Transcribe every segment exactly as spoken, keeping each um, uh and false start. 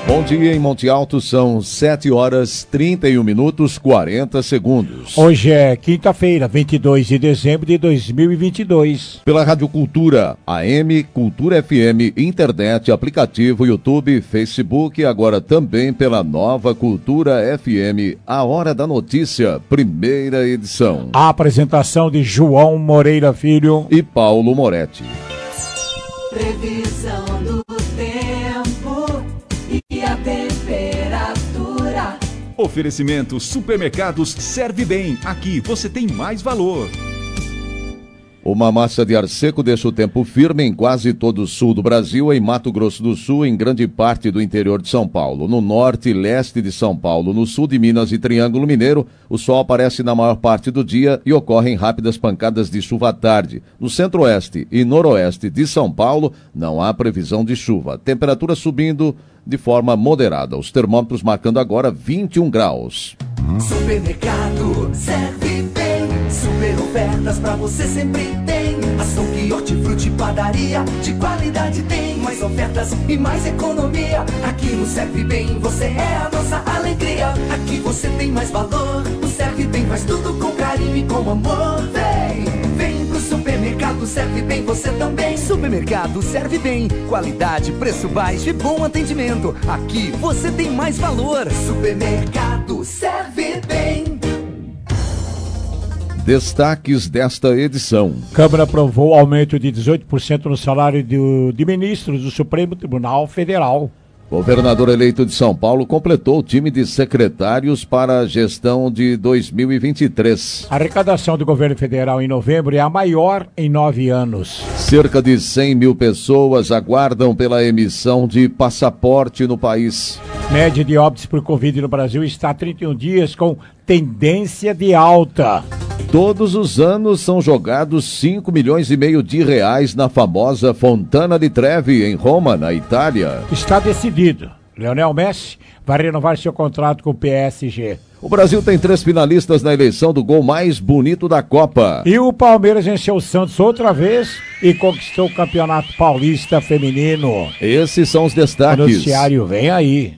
Bom dia em Monte Alto, são sete horas trinta e um minutos quarenta segundos. Hoje é quinta-feira, vinte e dois de dezembro de dois mil e vinte e dois. Pela Rádio Cultura, A M, Cultura F M, internet, aplicativo, YouTube, Facebook e agora também pela Nova Cultura F M, A Hora da Notícia, primeira edição. A apresentação de João Moreira Filho e Paulo Moretti. Previsão do tempo e a temperatura. Oferecimento Supermercados Serve Bem. Aqui você tem mais valor. Uma massa de ar seco deixa o tempo firme em quase todo o sul do Brasil, em Mato Grosso do Sul, em grande parte do interior de São Paulo. No norte e leste de São Paulo, no sul de Minas e Triângulo Mineiro, o sol aparece na maior parte do dia e ocorrem rápidas pancadas de chuva à tarde. No centro-oeste e noroeste de São Paulo, não há previsão de chuva. Temperatura subindo de forma moderada. Os termômetros marcando agora vinte e um graus. Supermercado Serve Bem. Super ofertas pra você sempre tem. Açougue, hortifruti, padaria, de qualidade tem. Mais ofertas e mais economia. Aqui no Serve Bem você é a nossa alegria. Aqui você tem mais valor. O Serve Bem faz tudo com carinho e com amor. Vem, vem pro supermercado Serve Bem você também. Supermercado Serve Bem. Qualidade, preço baixo e bom atendimento. Aqui você tem mais valor. Supermercado Serve Bem. Destaques desta edição. Câmara aprovou aumento de dezoito por cento no salário do, de ministros do Supremo Tribunal Federal. Governador eleito de São Paulo completou o time de secretários para a gestão de dois mil e vinte e três. A arrecadação do governo federal em novembro é a maior em nove anos. Cerca de cem mil pessoas aguardam pela emissão de passaporte no país. Média de óbitos por Covid no Brasil está há trinta e um dias com tendência de alta. Todos os anos são jogados cinco milhões e meio de reais na famosa Fontana di Trevi, em Roma, na Itália. Está decidido. Lionel Messi vai renovar seu contrato com o P S G. O Brasil tem três finalistas na eleição do gol mais bonito da Copa. E o Palmeiras venceu o Santos outra vez e conquistou o Campeonato Paulista Feminino. Esses são os destaques. O noticiário vem aí.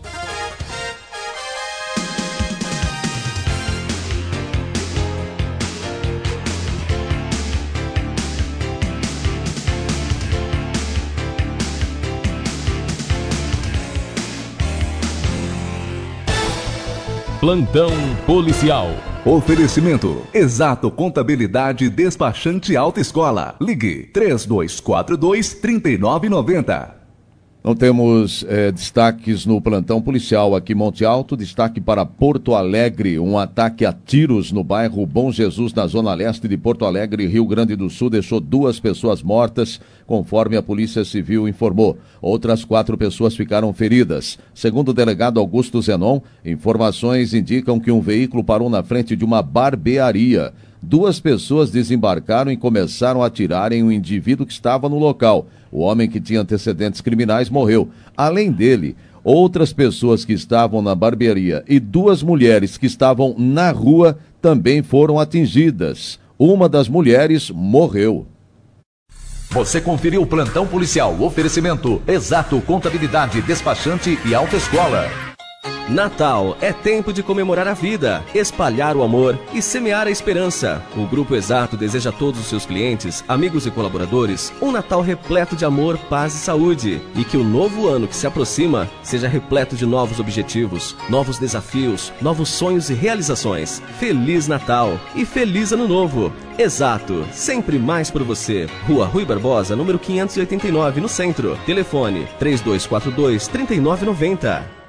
Plantão policial. Oferecimento Exato Contabilidade Despachante Alta Escola. Ligue três dois quatro dois, três nove nove zero. Não temos eh, destaques no plantão policial aqui em Monte Alto. Destaque para Porto Alegre. Um ataque a tiros no bairro Bom Jesus, na zona leste de Porto Alegre, Rio Grande do Sul, deixou duas pessoas mortas, conforme a Polícia Civil informou. Outras quatro pessoas ficaram feridas. Segundo o delegado Augusto Zenon, informações indicam que um veículo parou na frente de uma barbearia. Duas pessoas desembarcaram e começaram a atirar em um indivíduo que estava no local. O homem, que tinha antecedentes criminais, morreu. Além dele, outras pessoas que estavam na barbearia e duas mulheres que estavam na rua também foram atingidas. Uma das mulheres morreu. Você conferiu o Plantão Policial. Oferecimento Exato Contabilidade Despachante e Autoescola. Natal é tempo de comemorar a vida, espalhar o amor e semear a esperança. O Grupo Exato deseja a todos os seus clientes, amigos e colaboradores um Natal repleto de amor, paz e saúde. E que o novo ano que se aproxima seja repleto de novos objetivos, novos desafios, novos sonhos e realizações. Feliz Natal e Feliz Ano Novo. Exato, sempre mais por você. Rua Rui Barbosa, número quinhentos e oitenta e nove, no centro. Telefone três dois quatro dois, três nove nove zero.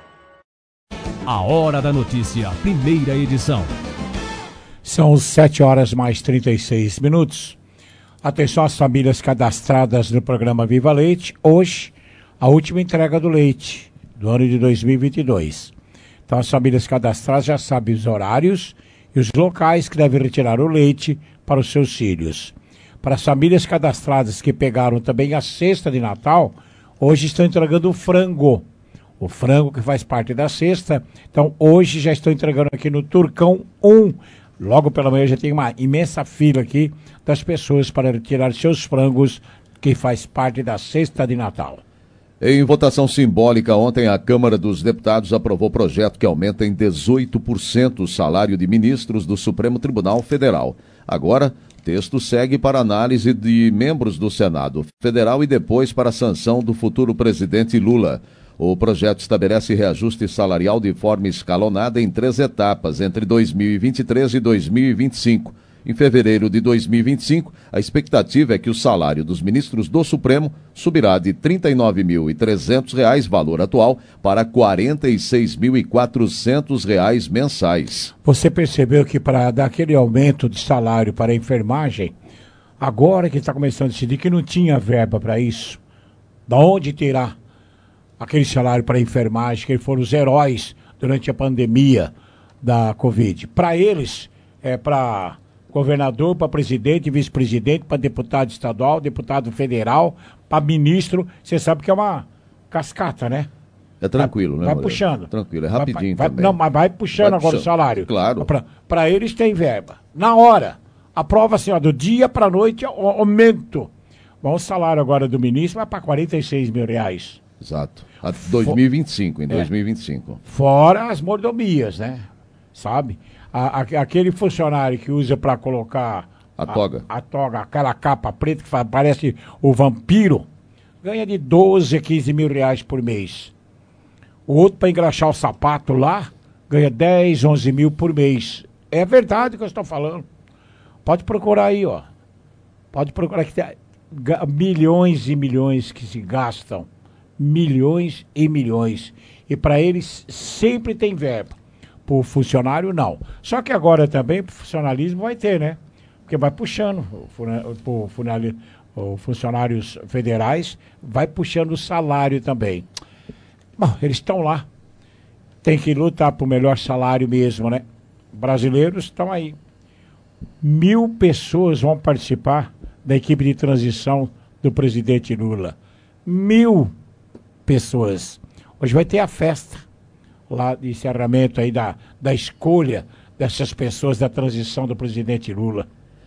A Hora da Notícia, primeira edição. São sete horas mais trinta e seis minutos. Atenção às famílias cadastradas no programa Viva Leite. Hoje, a última entrega do leite do ano de dois mil e vinte e dois. Então, as famílias cadastradas já sabem os horários e os locais que devem retirar o leite para os seus filhos. Para as famílias cadastradas que pegaram também a cesta de Natal, hoje estão entregando o frango. O frango que faz parte da cesta. Então, hoje já estou entregando aqui no Turcão um. Logo pela manhã já tem uma imensa fila aqui das pessoas para retirar seus frangos que faz parte da cesta de Natal. Em votação simbólica, ontem a Câmara dos Deputados aprovou projeto que aumenta em dezoito por cento o salário de ministros do Supremo Tribunal Federal. Agora, o texto segue para análise de membros do Senado Federal e depois para a sanção do futuro presidente Lula. O projeto estabelece reajuste salarial de forma escalonada em três etapas, entre dois mil e vinte e três e dois mil e vinte e cinco. Em fevereiro de dois mil e vinte e cinco, a expectativa é que o salário dos ministros do Supremo subirá de trinta e nove mil e trezentos reais, valor atual, para quarenta e seis mil e quatrocentos reais mensais. Você percebeu que para dar aquele aumento de salário para a enfermagem, agora que está começando a decidir que não tinha verba para isso, da onde terá aquele salário para a enfermagem, que foram os heróis durante a pandemia da Covid? Para eles, é para governador, para presidente, vice-presidente, para deputado estadual, deputado federal, para ministro. Você sabe que é uma cascata, né? É tranquilo, vai, né? Vai puxando. Tranquilo, é rapidinho vai, também. Não, mas vai puxando vai agora puxando. O salário. Claro. Para eles tem verba. Na hora. Aprova assim, ó, do dia para a noite, aumento. Bom, o salário agora do ministro vai para quarenta e seis mil reais. Exato. A dois mil e vinte e cinco, em é. dois mil e vinte e cinco. Fora as mordomias, né? Sabe? A, a, aquele funcionário que usa para colocar a toga. A, a toga, aquela capa preta que faz, parece o vampiro, ganha de doze a quinze mil reais por mês. O outro, para engraxar o sapato lá, ganha dez, onze mil por mês. É verdade que eu estou falando. Pode procurar aí, ó. Pode procurar que tem milhões e milhões que se gastam. Milhões e milhões. E para eles sempre tem verba. Para o funcionário, não. Só que agora também, para o funcionalismo, vai ter, né? Porque vai puxando, os funcionários federais, vai puxando o salário também. Bom, eles estão lá. Tem que lutar por melhor salário mesmo, né? Brasileiros estão aí. Mil pessoas vão participar da equipe de transição do presidente Lula. Mil pessoas. Hoje vai ter a festa lá de encerramento aí da, da escolha dessas pessoas da transição do presidente Lula.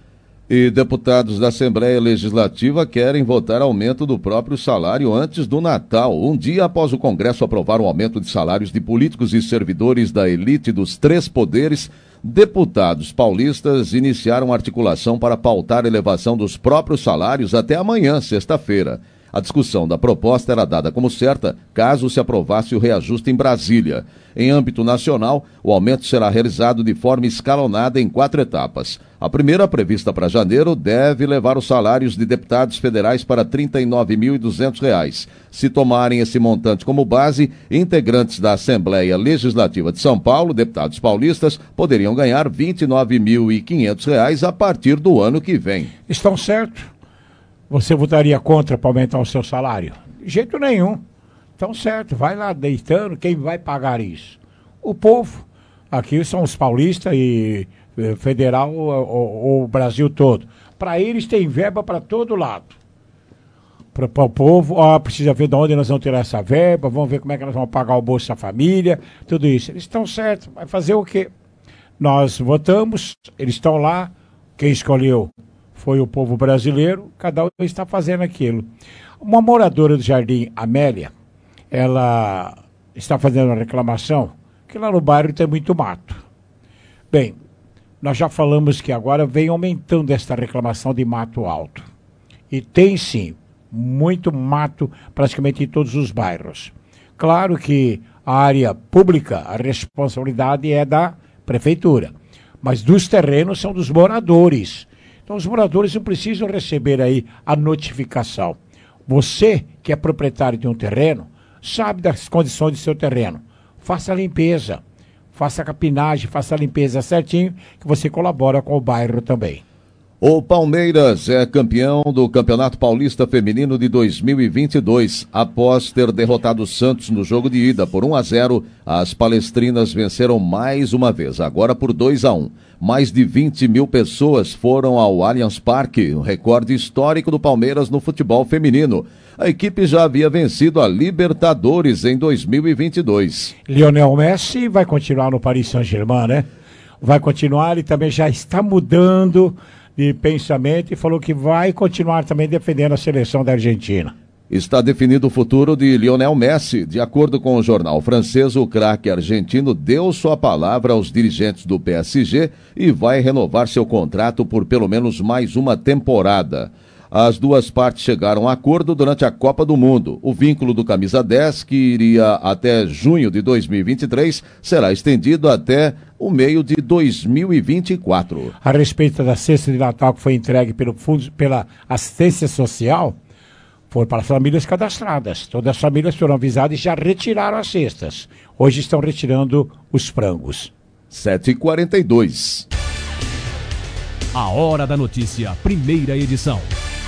E deputados da Assembleia Legislativa querem votar aumento do próprio salário antes do Natal, um dia após o Congresso aprovar um aumento de salários de políticos e servidores da elite dos três poderes. Deputados paulistas iniciaram articulação para pautar a elevação dos próprios salários até amanhã, sexta-feira. A discussão da proposta era dada como certa caso se aprovasse o reajuste em Brasília. Em âmbito nacional, o aumento será realizado de forma escalonada em quatro etapas. A primeira, prevista para janeiro, deve levar os salários de deputados federais para trinta e nove mil e duzentos reais. Se tomarem esse montante como base, integrantes da Assembleia Legislativa de São Paulo, deputados paulistas, poderiam ganhar vinte e nove mil e quinhentos reais a partir do ano que vem. Estão certo? Você votaria contra para aumentar o seu salário? De jeito nenhum. Então, certo, vai lá deitando, quem vai pagar isso? O povo. Aqui são os paulistas e eh, federal ou o Brasil todo. Para eles tem verba para todo lado. Para o povo, ó, precisa ver de onde nós vamos tirar essa verba, vamos ver como é que nós vamos pagar o Bolsa Família, tudo isso. Eles estão certos, vai fazer o quê? Nós votamos, eles estão lá, quem escolheu foi o povo brasileiro, cada um está fazendo aquilo. Uma moradora do Jardim Amélia, ela está fazendo uma reclamação que lá no bairro tem muito mato. Bem, nós já falamos que agora vem aumentando esta reclamação de mato alto. E tem sim, muito mato praticamente em todos os bairros. Claro que a área pública, a responsabilidade é da prefeitura, mas dos terrenos são dos moradores. Então os moradores não precisam receber aí a notificação. Você, que é proprietário de um terreno, sabe das condições do seu terreno. Faça a limpeza, faça a capinagem, faça a limpeza certinho, que você colabora com o bairro também. O Palmeiras é campeão do Campeonato Paulista Feminino de dois mil e vinte e dois. Após ter derrotado o Santos no jogo de ida por um a zero, as palestrinas venceram mais uma vez, agora por dois a um. Mais de vinte mil pessoas foram ao Allianz Parque, um recorde histórico do Palmeiras no futebol feminino. A equipe já havia vencido a Libertadores em dois mil e vinte e dois. Lionel Messi vai continuar no Paris Saint-Germain, né? Vai continuar, ele também já está mudando de pensamento e falou que vai continuar também defendendo a seleção da Argentina. Está definido o futuro de Lionel Messi. De acordo com o jornal francês, o craque argentino deu sua palavra aos dirigentes do P S G e vai renovar seu contrato por pelo menos mais uma temporada. As duas partes chegaram a acordo durante a Copa do Mundo. O vínculo do camisa dez, que iria até junho de dois mil e vinte e três, será estendido até o meio de dois mil e vinte e quatro. A respeito da cesta de Natal que foi entregue pelo fundo, pela assistência social, foi para as famílias cadastradas. Todas as famílias foram avisadas e já retiraram as cestas. Hoje estão retirando os frangos. sete e quarenta e dois. A Hora da Notícia, primeira edição.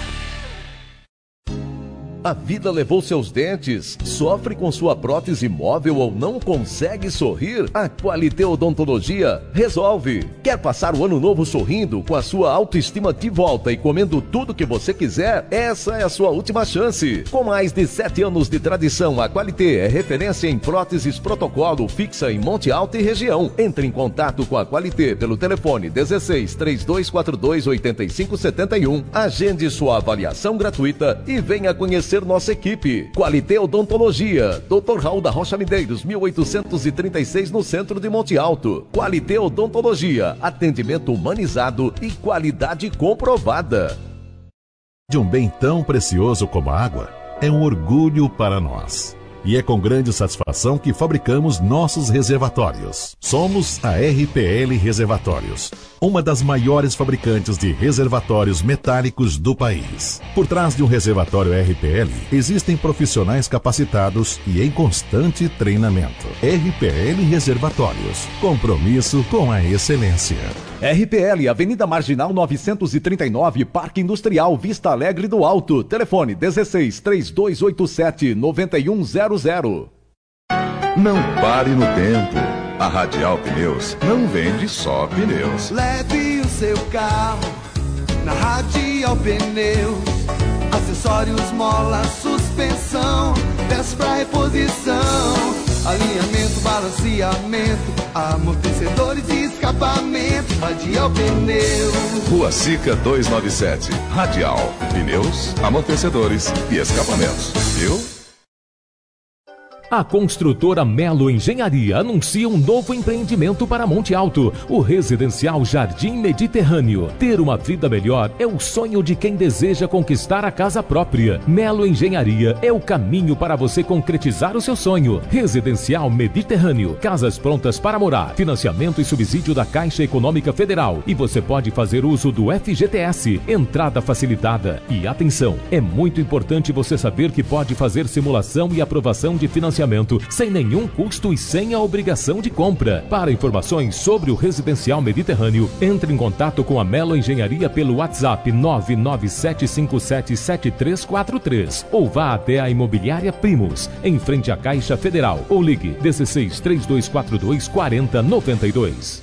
A vida levou seus dentes? Sofre com sua prótese móvel ou não consegue sorrir? A Qualité Odontologia resolve. Quer passar o ano novo sorrindo, com a sua autoestima de volta e comendo tudo que você quiser? Essa é a sua última chance. Com mais de sete anos de tradição, a Qualité é referência em próteses protocolo fixa em Monte Alto e região. Entre em contato com a Qualité pelo telefone dezesseis, trinta e dois quarenta e dois, oitenta e cinco setenta e um. Agende sua avaliação gratuita e venha conhecer nossa equipe. Qualité Odontologia, doutor Raul da Rocha Medeiros, mil oitocentos e trinta e seis, no centro de Monte Alto. Qualité Odontologia, atendimento humanizado e qualidade comprovada. De um bem tão precioso como a água, é um orgulho para nós. E é com grande satisfação que fabricamos nossos reservatórios. Somos a R P L Reservatórios, uma das maiores fabricantes de reservatórios metálicos do país. Por trás de um reservatório R P L, existem profissionais capacitados e em constante treinamento. R P L Reservatórios, compromisso com a excelência. R P L, Avenida Marginal novecentos e trinta e nove, Parque Industrial, Vista Alegre do Alto. Telefone dezesseis, trinta e dois oitenta e sete, noventa e um zero zero. Não pare no tempo. A Radial Pneus não vende só pneus. Leve o seu carro na Radial Pneus. Acessórios, mola, suspensão, peças pra reposição, alinhamento, balanceamento, amortecedores e escapamento. Radial Pneus. Rua Sica duzentos e noventa e sete. Radial Pneus, amortecedores e escapamentos. Viu? A construtora Melo Engenharia anuncia um novo empreendimento para Monte Alto, o residencial Jardim Mediterrâneo. Ter uma vida melhor é o sonho de quem deseja conquistar a casa própria. Melo Engenharia é o caminho para você concretizar o seu sonho. Residencial Mediterrâneo, casas prontas para morar, financiamento e subsídio da Caixa Econômica Federal. E você pode fazer uso do F G T S, entrada facilitada. E atenção, é muito importante você saber que pode fazer simulação e aprovação de financiamento sem nenhum custo e sem a obrigação de compra. Para informações sobre o Residencial Mediterrâneo, entre em contato com a Melo Engenharia pelo WhatsApp nove nove sete cinco sete sete três quatro três ou vá até a Imobiliária Primos, em frente à Caixa Federal, ou ligue dezesseis, trinta e dois quarenta e dois, quarenta noventa e dois.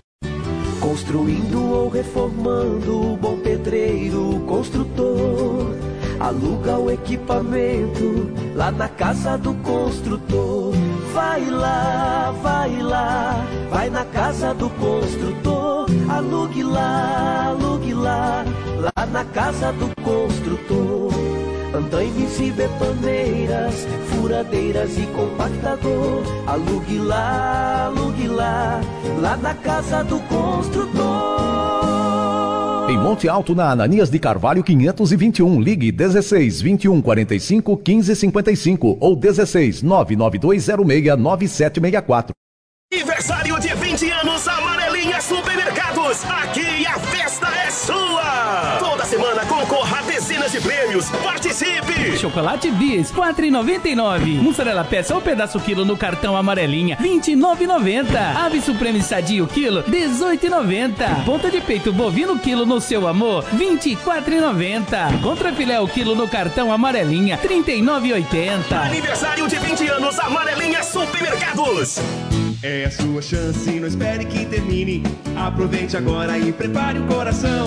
Construindo ou reformando, bom pedreiro, construtor, aluga o equipamento lá na casa do construtor. Vai lá, vai lá, vai na casa do construtor. Alugue lá, alugue lá, lá na casa do construtor. Andaimes e betoneiras, furadeiras e compactador. Alugue lá, alugue lá, lá na casa do construtor. Em Monte Alto, na Ananias de Carvalho quinhentos e vinte e um, ligue dezesseis, vinte e um, quarenta e cinco, quinze cinquenta e cinco ou dezesseis, nove nove dois zero seis, nove sete seis quatro. Aniversário de vinte anos Amarelinha Supermercados. Aqui a festa é sua. Toda semana concorra a dezenas de prêmios. Participe. Chocolate Bis, quatro reais e noventa e nove. Mussarela peça ou pedaço quilo no cartão Amarelinha, vinte e nove reais e noventa centavos. Ave Supreme Sadio quilo, dezoito reais e noventa centavos. Ponta de peito bovino quilo no Seu Amor, vinte e quatro reais e noventa centavos. Contrafilé o quilo no cartão Amarelinha, trinta e nove reais e oitenta centavos. Aniversário de vinte anos Amarelinha Supermercados. É a sua chance, não espere que termine. Aproveite agora e prepare o coração.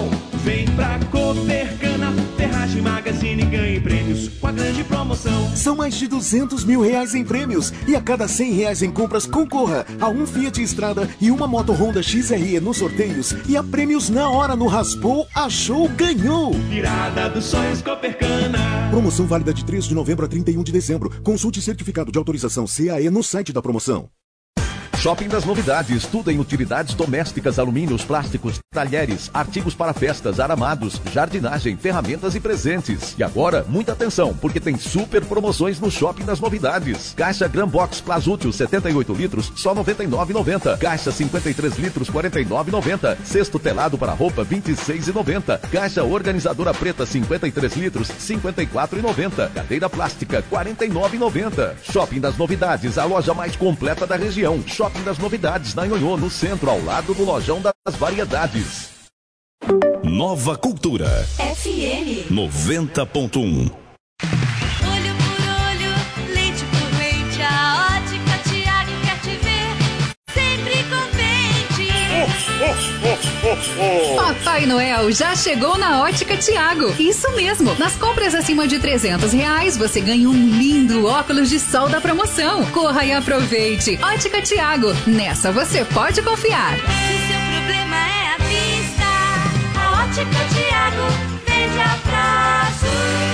Vem pra Copercana, Ferragem Magazine, ganhe prêmios com a grande promoção. São mais de duzentos mil reais em prêmios e a cada cem reais em compras concorra a um Fiat Strada e uma moto Honda X R E nos sorteios e a prêmios na hora no Raspou, Achou, Ganhou. Virada dos sonhos Copercana. Promoção válida de três de novembro a trinta e um de dezembro. Consulte certificado de autorização C A E no site da promoção. Shopping das Novidades, tudo em utilidades domésticas, alumínios, plásticos, talheres, artigos para festas, aramados, jardinagem, ferramentas e presentes. E agora, muita atenção, porque tem super promoções no Shopping das Novidades. Caixa Gran Box Plasútil setenta e oito litros, só noventa e nove reais e noventa centavos. Caixa cinquenta e três litros, quarenta e nove reais e noventa centavos. Cesto telado para roupa, vinte e seis reais e noventa centavos. Caixa organizadora preta, cinquenta e três litros, cinquenta e quatro reais e noventa centavos. Cadeira plástica, quarenta e nove reais e noventa centavos. Shopping das Novidades, a loja mais completa da região. Shopping das Novidades, na Nhonhô, no centro, ao lado do Lojão das Variedades. Nova Cultura. F M noventa ponto um. Olho por olho, leite por leite, a Ótica Tiago quer te ver sempre contente. Oh, oh, oh, oh. Papai Noel já chegou na Ótica Tiago. Isso mesmo. Nas compras acima de trezentos reais, você ganha um lindo óculos de sol da promoção. Corra e aproveite. Ótica Tiago. Nessa você pode confiar. Se seu problema é a vista, a Ótica Tiago vende a prazo.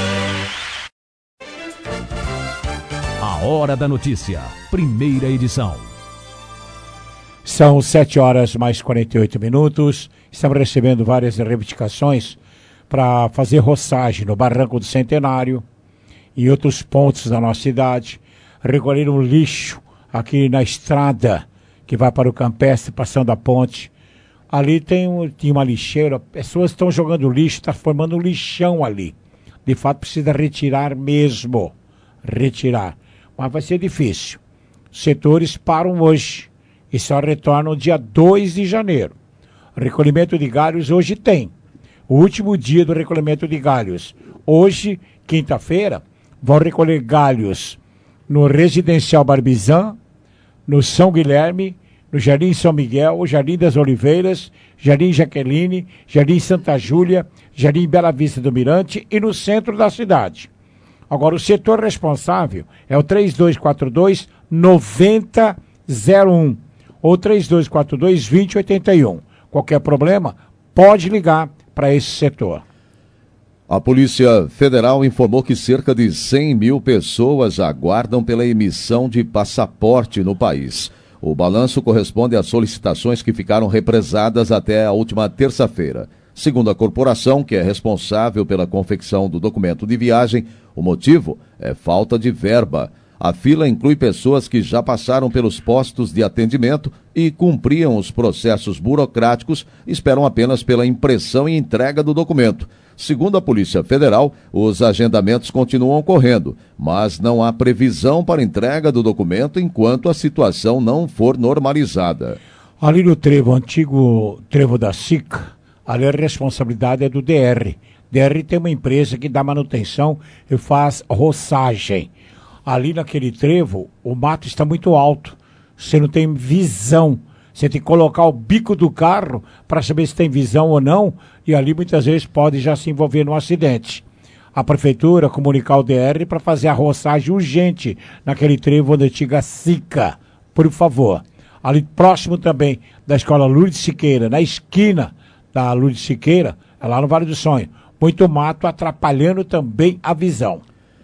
A Hora da Notícia. Primeira edição. São sete horas mais quarenta e oito minutos. Estamos recebendo várias reivindicações para fazer roçagem no Barranco do Centenário e outros pontos da nossa cidade. Recolher um lixo aqui na estrada que vai para o Campestre, passando a ponte. Ali tem, um, tem uma lixeira, pessoas estão jogando lixo, está formando um lixão ali. De fato, precisa retirar mesmo. Retirar. Mas vai ser difícil. Os setores param hoje e só retornam dia dois de janeiro. Recolhimento de galhos hoje tem. O último dia do recolhimento de galhos. Hoje, quinta-feira, vão recolher galhos no Residencial Barbizan, no São Guilherme, no Jardim São Miguel, Jardim das Oliveiras, Jardim Jaqueline, Jardim Santa Júlia, Jardim Bela Vista do Mirante e no centro da cidade. Agora, o setor responsável é o três dois quatro dois, nove zero zero um ou três dois quatro dois, dois zero oito um. Qualquer problema, pode ligar para esse setor. A Polícia Federal informou que cerca de cem mil pessoas aguardam pela emissão de passaporte no país. O balanço corresponde às solicitações que ficaram represadas até a última terça-feira. Segundo a corporação, que é responsável pela confecção do documento de viagem, o motivo é falta de verba. A fila inclui pessoas que já passaram pelos postos de atendimento e cumpriam os processos burocráticos, esperam apenas pela impressão e entrega do documento. Segundo a Polícia Federal, os agendamentos continuam ocorrendo, mas não há previsão para entrega do documento enquanto a situação não for normalizada. Ali no trevo, antigo trevo da SICA, ali a responsabilidade é do D R. D R tem uma empresa que dá manutenção e faz roçagem. Ali naquele trevo, o mato está muito alto. Você não tem visão. Você tem que colocar o bico do carro para saber se tem visão ou não. E ali muitas vezes pode já se envolver num acidente. A prefeitura comunicar ao D R para fazer a roçagem urgente naquele trevo da antiga SICA. Por favor. Ali próximo também da escola Lourdes Siqueira, na esquina da Lourdes Siqueira, é lá no Vale do Sonho. Muito mato atrapalhando também a visão.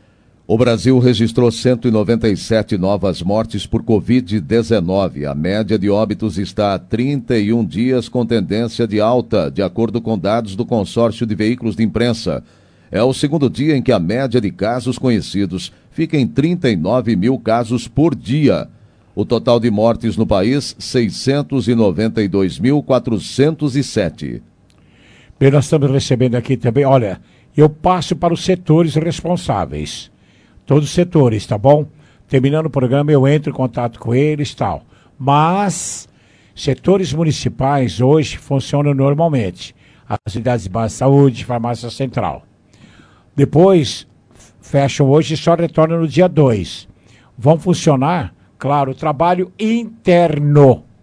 O Brasil registrou cento e noventa e sete novas mortes por covid dezenove. A média de óbitos está a trinta e um dias com tendência de alta, de acordo com dados do consórcio de veículos de imprensa. É o segundo dia em que a média de casos conhecidos fica em trinta e nove mil casos por dia. O total de mortes no país, seiscentos e noventa e dois mil, quatrocentos e sete. Bem, nós estamos recebendo aqui também, olha, eu passo para os setores responsáveis. Todos os setores, tá bom? Terminando o programa, eu entro em contato com eles e tal. Mas, setores municipais hoje funcionam normalmente. As unidades básicas de saúde, farmácia central. Depois, fecham hoje e só retornam no dia dois. Vão funcionar, claro, o trabalho interno.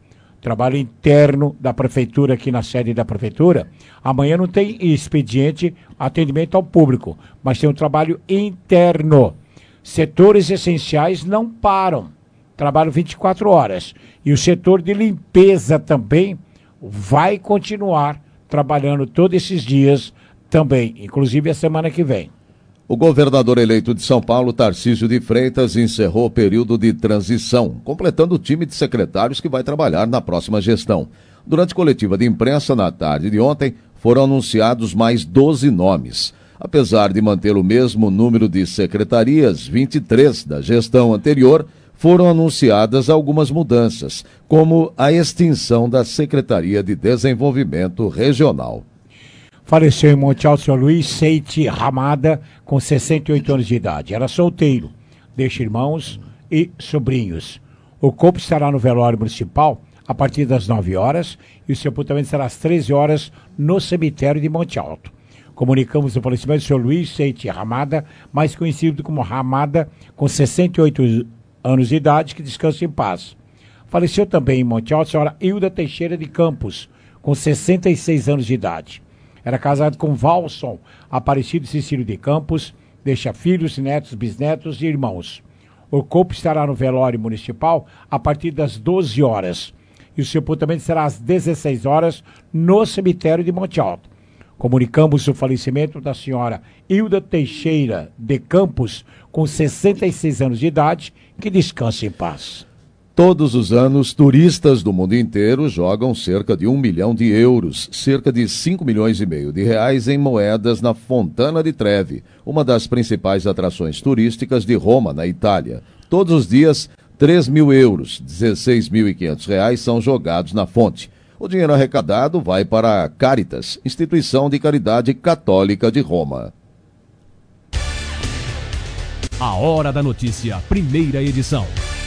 trabalho interno da prefeitura aqui na sede da prefeitura. Amanhã não tem expediente, atendimento ao público, mas tem um trabalho interno. Setores essenciais não param, trabalham vinte e quatro horas. E o setor de limpeza também vai continuar trabalhando todos esses dias também, inclusive a semana que vem. O governador eleito de São Paulo, Tarcísio de Freitas, encerrou o período de transição, completando o time de secretários que vai trabalhar na próxima gestão. Durante coletiva de imprensa na tarde de ontem, foram anunciados mais doze nomes. Apesar de manter o mesmo número de secretarias, vinte e três da gestão anterior, foram anunciadas algumas mudanças, como a extinção da Secretaria de Desenvolvimento Regional. Faleceu em Monte Alto São Luís Seiti Ramada, com sessenta e oito anos de idade. Era solteiro, deixa irmãos e sobrinhos. O corpo estará no velório municipal a partir das nove horas e o sepultamento será às treze horas no cemitério de Monte Alto. Comunicamos o falecimento de São Luís Seiti Ramada, mais conhecido como Ramada, com sessenta e oito anos de idade, que descansa em paz. Faleceu também em Monte Alto a senhora Hilda Teixeira de Campos, com sessenta e seis anos de idade. Era casado com Valson Aparecido Cecílio de Campos, deixa filhos, netos, bisnetos e irmãos. O corpo estará no velório municipal a partir das doze horas e o sepultamento será às dezesseis horas no cemitério de Monte Alto. Comunicamos o falecimento da senhora Hilda Teixeira de Campos, com sessenta e seis anos de idade, que descansa em paz. Todos os anos, turistas do mundo inteiro jogam cerca de um milhão de euros, cerca de cinco milhões e meio de reais em moedas na Fontana di Trevi, uma das principais atrações turísticas de Roma, na Itália. Todos os dias, três mil euros, dezesseis mil e quinhentos reais, são jogados na fonte. O dinheiro arrecadado vai para a Caritas, instituição de caridade católica de Roma. A Hora da Notícia, primeira edição.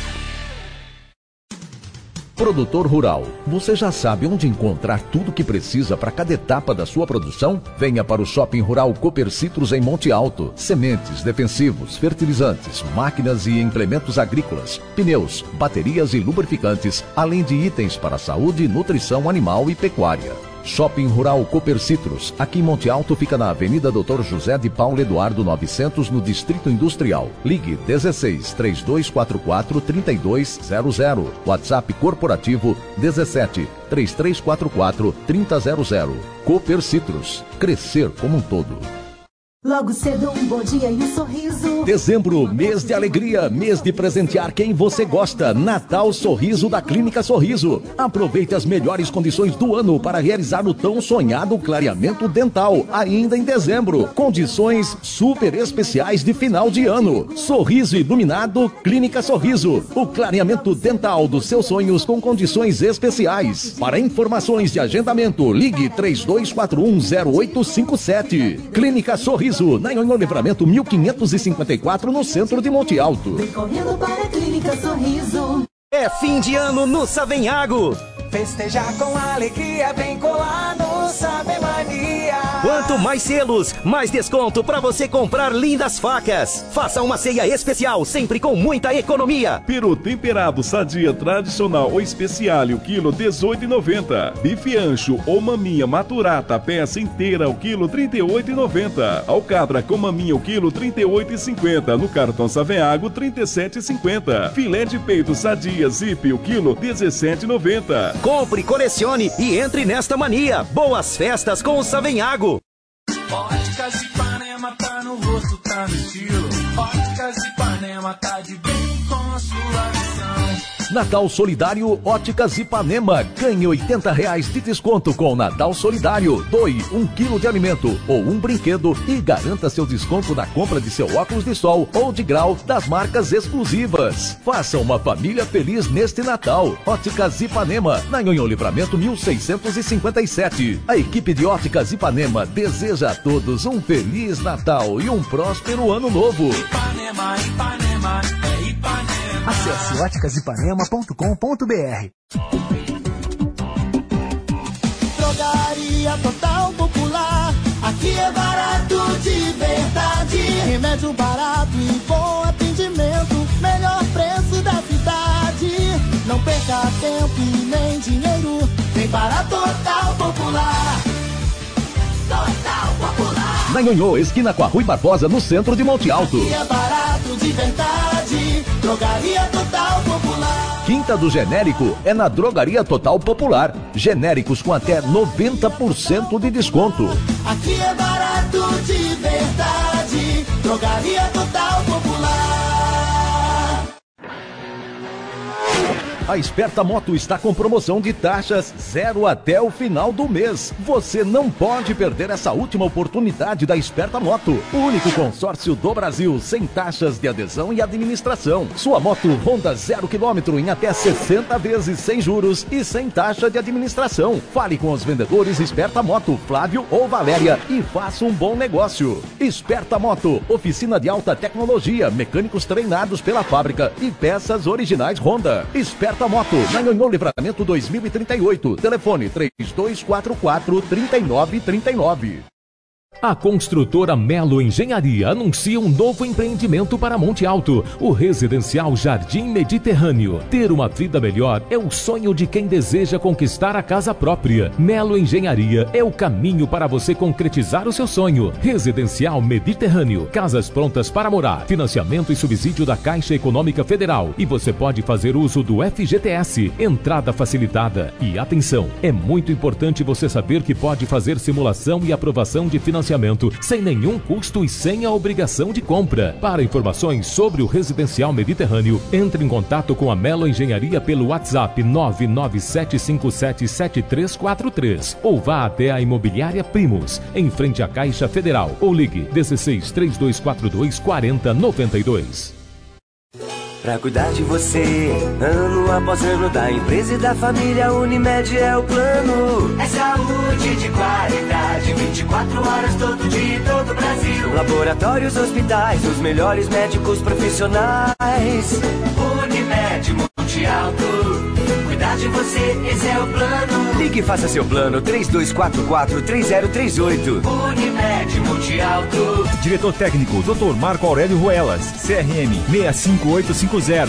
Produtor rural, você já sabe onde encontrar tudo o que precisa para cada etapa da sua produção? Venha para o Shopping Rural Copercitros em Monte Alto. Sementes, defensivos, fertilizantes, máquinas e implementos agrícolas, pneus, baterias e lubrificantes, além de itens para saúde, nutrição animal e pecuária. Shopping Rural Copercitros, aqui em Monte Alto, fica na Avenida doutor José de Paulo Eduardo novecentos, no Distrito Industrial. Ligue dezesseis, três dois quatro quatro, três dois zero zero. WhatsApp corporativo dezessete, três três quatro quatro, três zero zero. Copercitros, crescer como um todo. Logo cedo um bom dia e um sorriso. Dezembro, mês de alegria, mês de presentear quem você gosta. Natal Sorriso da Clínica Sorriso. Aproveite as melhores condições do ano para realizar o tão sonhado clareamento dental, ainda em dezembro. Condições super especiais de final de ano. Sorriso iluminado Clínica Sorriso. O clareamento dental dos seus sonhos com condições especiais. Para informações de agendamento, ligue três dois quatro um zero oito cinco sete. Clínica Sorriso, na Nhonhô Livramento mil quinhentos e cinquenta e quatro, no centro de Monte Alto. Vem correndo para a Clínica Sorriso. É fim de ano no Savenhago. Festejar com alegria, vem colar no Sabe Mania. Quanto mais selos, mais desconto para você comprar lindas facas. Faça uma ceia especial, sempre com muita economia. Peru temperado sadia tradicional ou especial, o quilo dezoito reais e noventa centavos. Bife ancho ou maminha maturata, peça inteira, o quilo trinta e oito reais e noventa centavos. Alcatra com maminha, o quilo trinta e oito reais e cinquenta centavos. No cartão Savenhago, trinta e sete reais e cinquenta centavos. Filé de peito sadia zip, o quilo dezessete reais e noventa centavos. Compre, colecione e entre nesta mania. Boas festas com o Savenhago. Óticas Ipanema tá no rosto, tá no estilo. Óticas Ipanema tá de bem com a sua visão. Natal Solidário Óticas Ipanema. Ganhe oitenta reais de desconto com Natal Solidário. Doe um quilo de alimento ou um brinquedo e garanta seu desconto na compra de seu óculos de sol ou de grau das marcas exclusivas. Faça uma família feliz neste Natal. Óticas Ipanema, na Nhonhô Livramento mil seiscentos e cinquenta e sete. A equipe de Óticas Ipanema deseja a todos um Feliz Natal e um próspero Ano Novo. Ipanema, Ipanema, é Ipanema. Acesse óticas ipanema ponto com ponto br. Drogaria Total Popular, aqui é barato de verdade. Remédio barato e bom atendimento, melhor preço da cidade. Não perca tempo e nem dinheiro. vem para Total Popular. Total Popular. Na Nhonhô, esquina com a Rui Barbosa, no centro de Monte Alto. E é barato de verdade. Drogaria Total Popular. Quinta do Genérico é na Drogaria Total Popular. Genéricos com até noventa por cento de desconto. Aqui é barato de verdade. Drogaria Total Popular. A Esperta Moto está com promoção de taxas zero até o final do mês. Você não pode perder essa última oportunidade da Esperta Moto. O único consórcio do Brasil sem taxas de adesão e administração. Sua moto Honda zero quilômetro em até sessenta vezes sem juros e sem taxa de administração. Fale com os vendedores Esperta Moto, Flávio ou Valéria, e faça um bom negócio. Esperta Moto, oficina de alta tecnologia, mecânicos treinados pela fábrica e peças originais Honda. Esperta Moto, na Nhonhô Livramento dois mil e trinta e oito. Telefone três dois quatro quatro, três nove três nove. A construtora Melo Engenharia anuncia um novo empreendimento para Monte Alto, o residencial Jardim Mediterrâneo. Ter uma vida melhor é o sonho de quem deseja conquistar a casa própria. Melo Engenharia é o caminho para você concretizar o seu sonho. Residencial Mediterrâneo, casas prontas para morar, financiamento e subsídio da Caixa Econômica Federal. E você pode fazer uso do F G T S, entrada facilitada. E atenção, é muito importante você saber que pode fazer simulação e aprovação de financiamento sem nenhum custo e sem a obrigação de compra. Para informações sobre o Residencial Mediterrâneo, entre em contato com a Melo Engenharia pelo WhatsApp nove nove sete cinco sete sete três quatro três ou vá até a Imobiliária Primos, em frente à Caixa Federal, ou ligue dezesseis, três dois quatro dois, quarenta, noventa e dois. Pra cuidar de você, ano após ano, da empresa e da família, Unimed é o plano. É saúde de qualidade, vinte e quatro horas todo dia, todo o Brasil. Laboratórios, hospitais, os melhores médicos profissionais. Unimed Monte Alto, cuidar de você, esse é o plano. Ligue e faça seu plano, três dois quatro quatro, três zero três oito. Unimed Monte Alto. Diretor técnico, doutor Marco Aurélio Ruelas, C R M seis cinco oito cinco zero.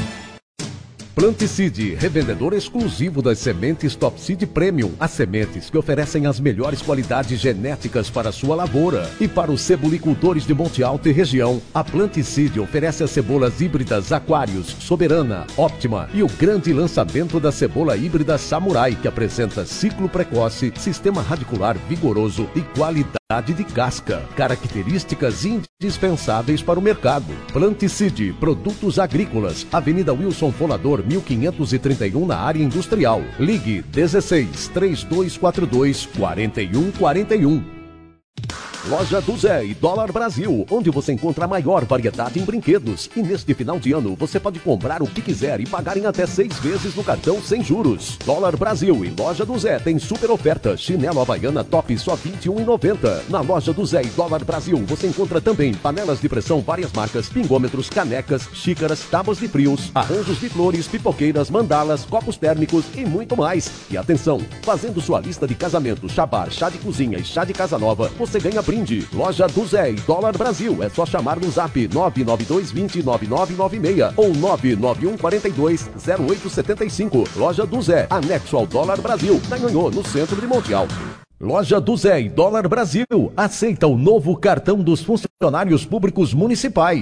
Planticide, revendedor exclusivo das sementes Top Seed Premium. As sementes que oferecem as melhores qualidades genéticas para a sua lavoura. E para os cebolicultores de Monte Alto e região, a Planticide oferece as cebolas híbridas Aquários, Soberana, Óptima e o grande lançamento da cebola híbrida Samurai, que apresenta ciclo precoce, sistema radicular vigoroso e qualidade de casca. Características indispensáveis para o mercado. Planticide, produtos agrícolas. Avenida Wilson Fonador, mil quinhentos e trinta e um, na área industrial. Ligue dezesseis, três dois quatro dois, quatro um quatro um. Loja do Zé e Dólar Brasil, onde você encontra a maior variedade em brinquedos. E neste final de ano, você pode comprar o que quiser e pagar em até seis vezes no cartão sem juros. Dólar Brasil e Loja do Zé tem super oferta. Chinelo Havaiana Top só vinte e um reais e noventa centavos. Na Loja do Zé e Dólar Brasil, você encontra também panelas de pressão várias marcas, pingômetros, canecas, xícaras, tábuas de frios, arranjos de flores, pipoqueiras, mandalas, copos térmicos e muito mais. E atenção, fazendo sua lista de casamento, chá bar, chá de cozinha e chá de casa nova, você ganha brinde. Loja do Zé e Dólar Brasil. É só chamar no zap nove nove dois dois zero nove nove nove seis ou nove nove um quatro dois zero oito sete cinco. Loja do Zé, anexo ao Dólar Brasil, na Nhonhô, no centro de Monte Alto. Loja do Zé e Dólar Brasil aceita o novo cartão dos funcionários públicos municipais.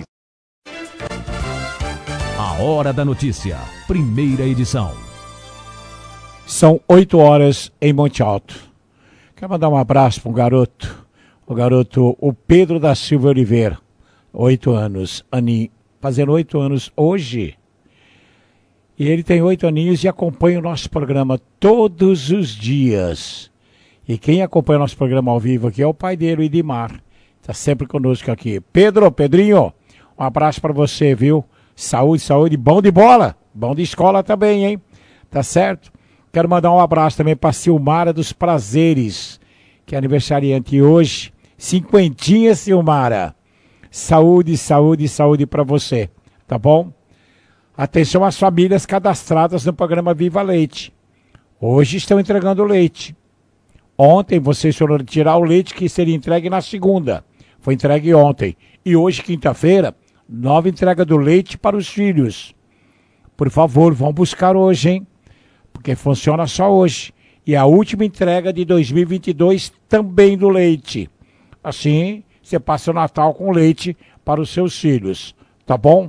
A Hora da Notícia, primeira edição. São oito horas em Monte Alto. Quero mandar um abraço para um garoto. O garoto, o Pedro da Silva Oliveira, oito anos, aninho, fazendo oito anos hoje. E ele tem oito aninhos e acompanha o nosso programa todos os dias. E quem acompanha o nosso programa ao vivo aqui é o pai dele, o Idimar. Está sempre conosco aqui. Pedro, Pedrinho, um abraço para você, viu? Saúde, saúde, bom de bola, bom de escola também, hein? Tá certo? Quero mandar um abraço também para Silmara dos Prazeres, que é aniversariante hoje. Cinquentinha, Silmara. Saúde, saúde, saúde para você, tá bom? Atenção às famílias cadastradas no programa Viva Leite. Hoje estão entregando leite. Ontem vocês foram retirar o leite que seria entregue na segunda. Foi entregue ontem. E hoje, quinta-feira, nova entrega do leite para os filhos. Por favor, vão buscar hoje, hein? Porque funciona só hoje. E a última entrega de dois mil e vinte e dois também do leite. Assim, você passa o Natal com leite para os seus filhos, tá bom?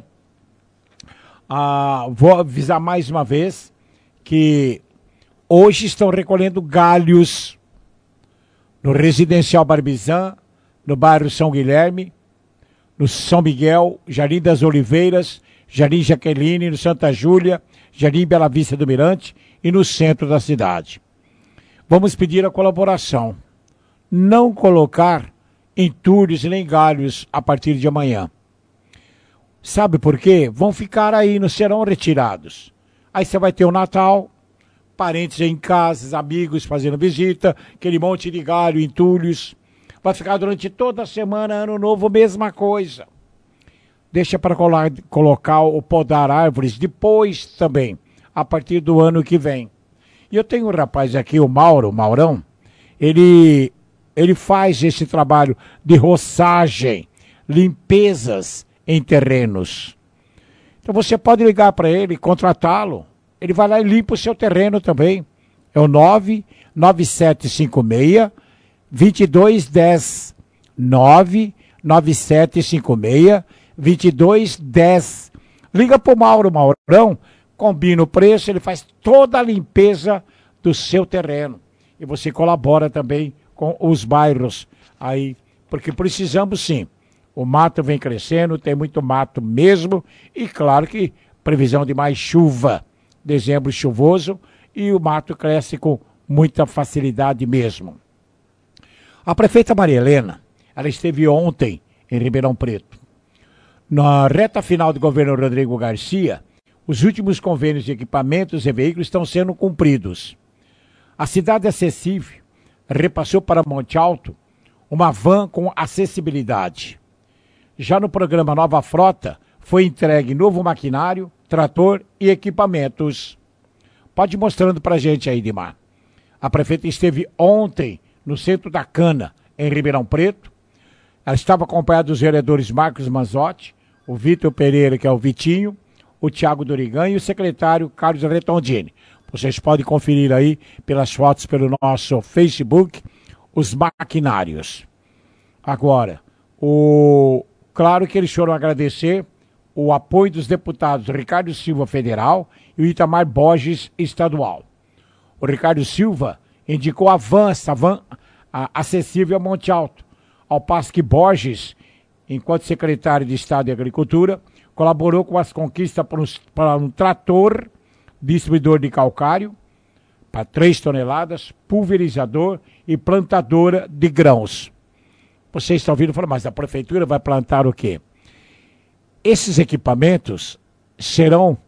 Ah, vou avisar mais uma vez que hoje estão recolhendo galhos no Residencial Barbizan, no bairro São Guilherme, no São Miguel, Jardim das Oliveiras, Jardim Jaqueline, no Santa Júlia, Jardim Bela Vista do Mirante e no centro da cidade. Vamos pedir a colaboração. Não colocar entulhos nem galhos a partir de amanhã. Sabe por quê? Vão ficar aí, não serão retirados. Aí você vai ter o Natal, parentes em casa, amigos fazendo visita, aquele monte de galho, entulhos. Vai ficar durante toda a semana, ano novo, mesma coisa. Deixa para colocar ou podar árvores depois também, a partir do ano que vem. E eu tenho um rapaz aqui, o Mauro, o Maurão, ele, ele faz esse trabalho de roçagem, limpezas em terrenos. Então você pode ligar para ele, contratá-lo. Ele vai lá e limpa o seu terreno também. É o nove nove sete cinco seis, dois dois um zero. nove nove sete cinco seis, dois dois um zero. Liga para o Mauro, Maurão, combina o preço, ele faz toda a limpeza do seu terreno. E você colabora também com os bairros aí, porque precisamos sim. O mato vem crescendo, tem muito mato mesmo, e claro que previsão de mais chuva. Dezembro chuvoso e o mato cresce com muita facilidade mesmo. A prefeita Maria Helena, ela esteve ontem em Ribeirão Preto. Na reta final do governo Rodrigo Garcia, os últimos convênios de equipamentos e veículos estão sendo cumpridos. A cidade acessível repassou para Monte Alto uma van com acessibilidade. Já no programa Nova Frota, foi entregue novo maquinário, trator e equipamentos. Pode ir mostrando pra gente aí, Dimar. A prefeita esteve ontem no centro da Cana, em Ribeirão Preto. Ela estava acompanhada dos vereadores Marcos Manzotti, o Vitor Pereira, que é o Vitinho, o Tiago Dorigan e o secretário Carlos Retondini. Vocês podem conferir aí pelas fotos pelo nosso Facebook, os maquinários. Agora, o... claro que eles foram agradecer o apoio dos deputados Ricardo Silva, federal, e o Itamar Borges, estadual. O Ricardo Silva indicou a van, essa van a, acessível a Monte Alto, ao passo que Borges, enquanto secretário de Estado de Agricultura, colaborou com as conquistas para um, para um trator, distribuidor de calcário, para três toneladas, pulverizador e plantadora de grãos. Vocês estão ouvindo falar, mas a prefeitura vai plantar o quê? Esses equipamentos serão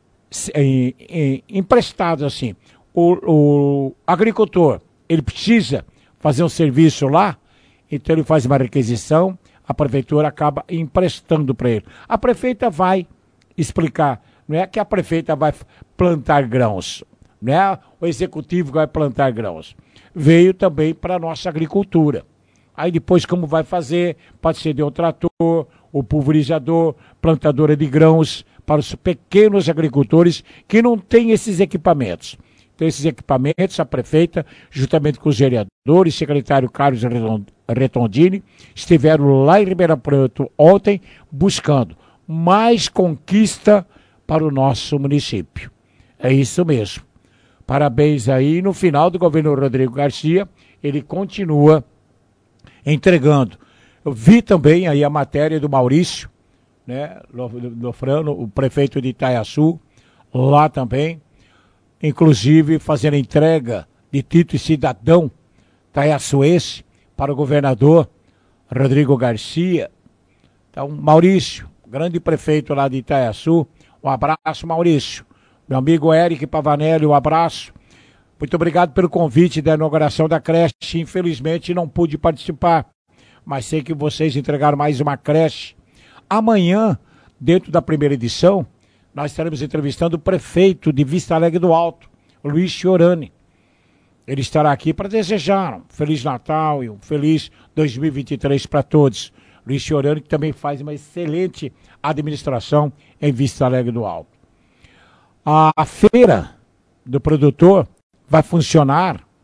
em, em, emprestados assim. O, o agricultor, ele precisa fazer um serviço lá, então ele faz uma requisição, a prefeitura acaba emprestando para ele. A prefeita vai explicar, não é que a prefeita vai plantar grãos, não é o executivo que vai plantar grãos. Veio também para a nossa agricultura. Aí depois como vai fazer, pode ser de um trator, o pulverizador, plantadora de grãos, para os pequenos agricultores que não têm esses equipamentos. Então esses equipamentos, a prefeita, juntamente com os vereadores, secretário Carlos Retondini, estiveram lá em Ribeirão Preto ontem, buscando mais conquista para o nosso município. É isso mesmo. Parabéns aí, no final do governo Rodrigo Garcia, ele continua entregando. Eu vi também aí a matéria do Maurício, né, Lofrano, o prefeito de Itaiaçu, lá também, inclusive fazendo entrega de título cidadão itaiaçuense para o governador Rodrigo Garcia. Então, Maurício, grande prefeito lá de Itaiaçu, um abraço, Maurício. Meu amigo Eric Pavanelli, um abraço. Muito obrigado pelo convite da inauguração da creche. Infelizmente não pude participar, mas sei que vocês entregaram mais uma creche. Amanhã, dentro da primeira edição, nós estaremos entrevistando o prefeito de Vista Alegre do Alto, Luiz Chiorani. Ele estará aqui para desejar um Feliz Natal e um Feliz dois mil e vinte e três para todos. Luiz Chiorani, que também faz uma excelente administração em Vista Alegre do Alto. A feira do produtor vai funcionar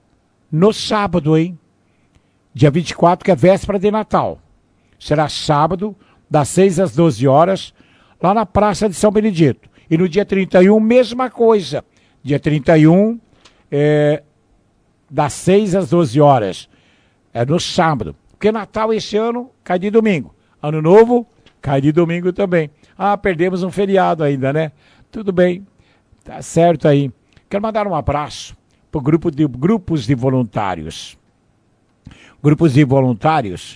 no sábado, hein? Dia vinte e quatro, que é véspera de Natal. Será sábado, das seis às doze horas, lá na Praça de São Benedito. E no dia trinta e um, mesma coisa. Dia trinta e um, é, das seis às doze horas. É no sábado. Porque Natal esse ano cai de domingo. Ano Novo cai de domingo também. Ah, perdemos um feriado ainda, né? Tudo bem. Tá certo aí. Quero mandar um abraço para o grupo de grupos de voluntários. Grupos de voluntários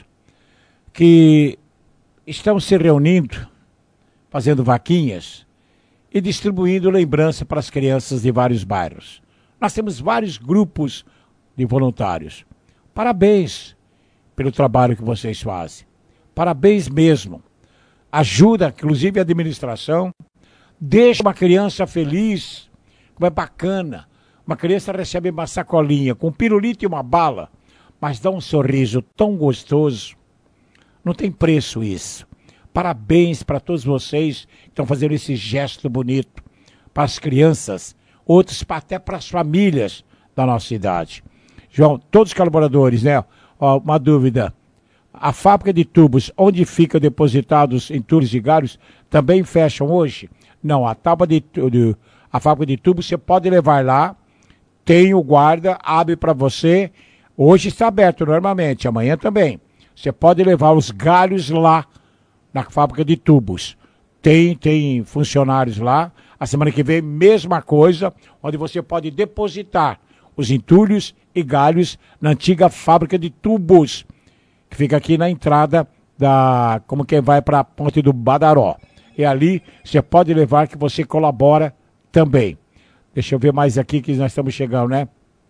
que estão se reunindo, fazendo vaquinhas e distribuindo lembrança para as crianças de vários bairros. Nós temos vários grupos de voluntários. Parabéns pelo trabalho que vocês fazem. Parabéns mesmo. Ajuda, inclusive, a administração. Deixa uma criança feliz, como é bacana. Uma criança recebe uma sacolinha com um pirulito e uma bala, mas dá um sorriso tão gostoso. Não tem preço isso. Parabéns para todos vocês que estão fazendo esse gesto bonito para as crianças, outros até para as famílias da nossa cidade. João, todos os colaboradores, né? Ó, uma dúvida. A fábrica de tubos, onde ficam depositados entulhos e galhos, também fecham hoje? Não, a tábua de, de a fábrica de tubos você pode levar lá, tem o guarda, abre para você. Hoje está aberto normalmente, amanhã também. Você pode levar os galhos lá na fábrica de tubos. Tem, tem funcionários lá. A semana que vem, mesma coisa, onde você pode depositar os entulhos e galhos na antiga fábrica de tubos, que fica aqui na entrada da, como quem vai para a Ponte do Badaró. E ali você pode levar que você colabora também. Deixa eu ver mais aqui que nós estamos chegando, né?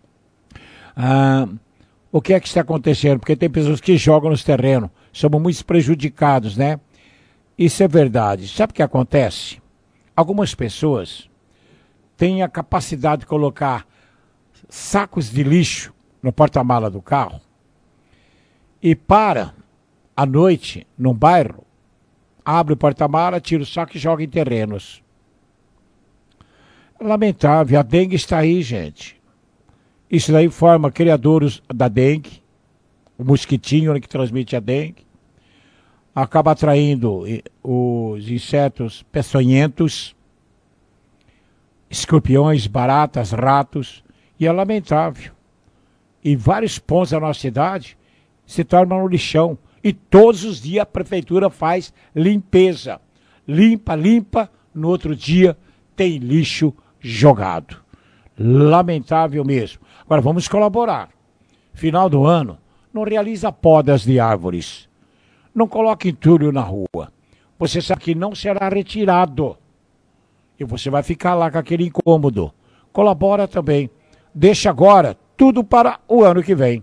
Ah, o que é que está acontecendo? Porque tem pessoas que jogam nos terrenos. Somos muito prejudicados, né? Isso é verdade. Sabe o que acontece? Algumas pessoas têm a capacidade de colocar sacos de lixo no porta-mala do carro e para à noite, num bairro, abre o porta-mala, tira o saco e joga em terrenos. Lamentável, a dengue está aí, gente. Isso daí forma criadouros da dengue, o mosquitinho, né, que transmite a dengue, acaba atraindo os insetos peçonhentos, escorpiões, baratas, ratos, e é lamentável. E vários pontos da nossa cidade se tornam um lixão. E todos os dias a prefeitura faz limpeza. Limpa, limpa, no outro dia tem lixo jogado. Lamentável mesmo. Agora vamos colaborar. Final do ano, não realiza podas de árvores. Não coloque entulho na rua. Você sabe que não será retirado. E você vai ficar lá com aquele incômodo. Colabora também. Deixa agora tudo para o ano que vem.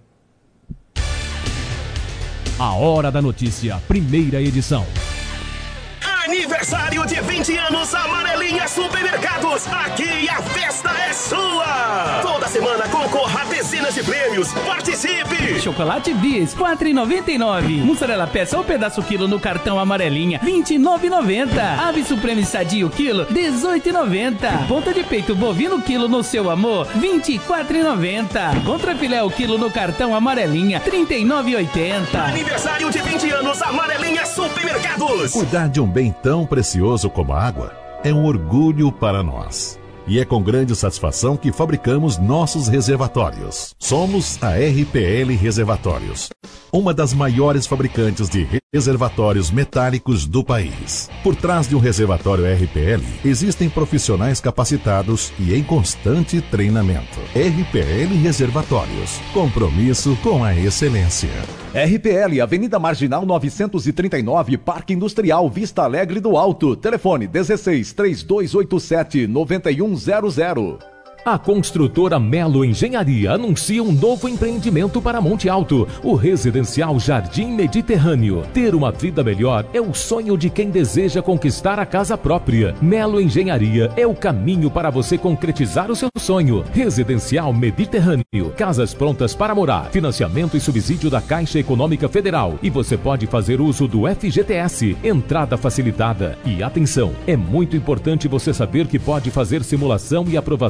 A Hora da Notícia, primeira edição. Aniversário de vinte anos Amarelinha Supermercados. Aqui a festa é sua. Toda semana concorra a dezenas de prêmios. Participe. Chocolate Bis, quatro reais e noventa e nove. Mussarela peça ou pedaço quilo no cartão Amarelinha, vinte e nove reais e noventa centavos. Ave Supreme Sadio quilo, dezoito reais e noventa centavos. Ponta de peito bovino quilo no Seu Amor, vinte e quatro reais e noventa centavos. Contrafilé o quilo no cartão Amarelinha, trinta e nove reais e oitenta centavos. Aniversário de vinte anos Amarelinha Supermercados. Cuidar de um bem tão precioso como a água é um orgulho para nós. E é com grande satisfação que fabricamos nossos reservatórios. Somos a R P L Reservatórios, uma das maiores fabricantes de reservatórios metálicos do país. Por trás de um reservatório R P L, existem profissionais capacitados e em constante treinamento. R P L Reservatórios, compromisso com a excelência. R P L, Avenida Marginal novecentos e trinta e nove, Parque Industrial, Vista Alegre do Alto. Telefone dezesseis, trinta e dois oitenta e sete, noventa e um zero zero. A construtora Melo Engenharia anuncia um novo empreendimento para Monte Alto, o residencial Jardim Mediterrâneo. Ter uma vida melhor é o sonho de quem deseja conquistar a casa própria. Melo Engenharia é o caminho para você concretizar o seu sonho. Residencial Mediterrâneo, casas prontas para morar, financiamento e subsídio da Caixa Econômica Federal. E você pode fazer uso do F G T S, entrada facilitada. E atenção, é muito importante você saber que pode fazer simulação e aprovação de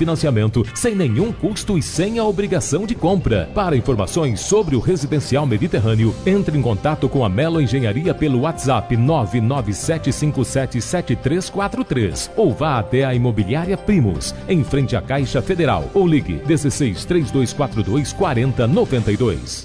financiamento, sem nenhum custo e sem a obrigação de compra. Para informações sobre o Residencial Mediterrâneo, entre em contato com a Melo Engenharia pelo WhatsApp nove nove sete cinco sete sete três quatro três ou vá até a Imobiliária Primos, em frente à Caixa Federal, ou ligue dezesseis, trinta e dois quarenta e dois, quarenta, noventa e dois.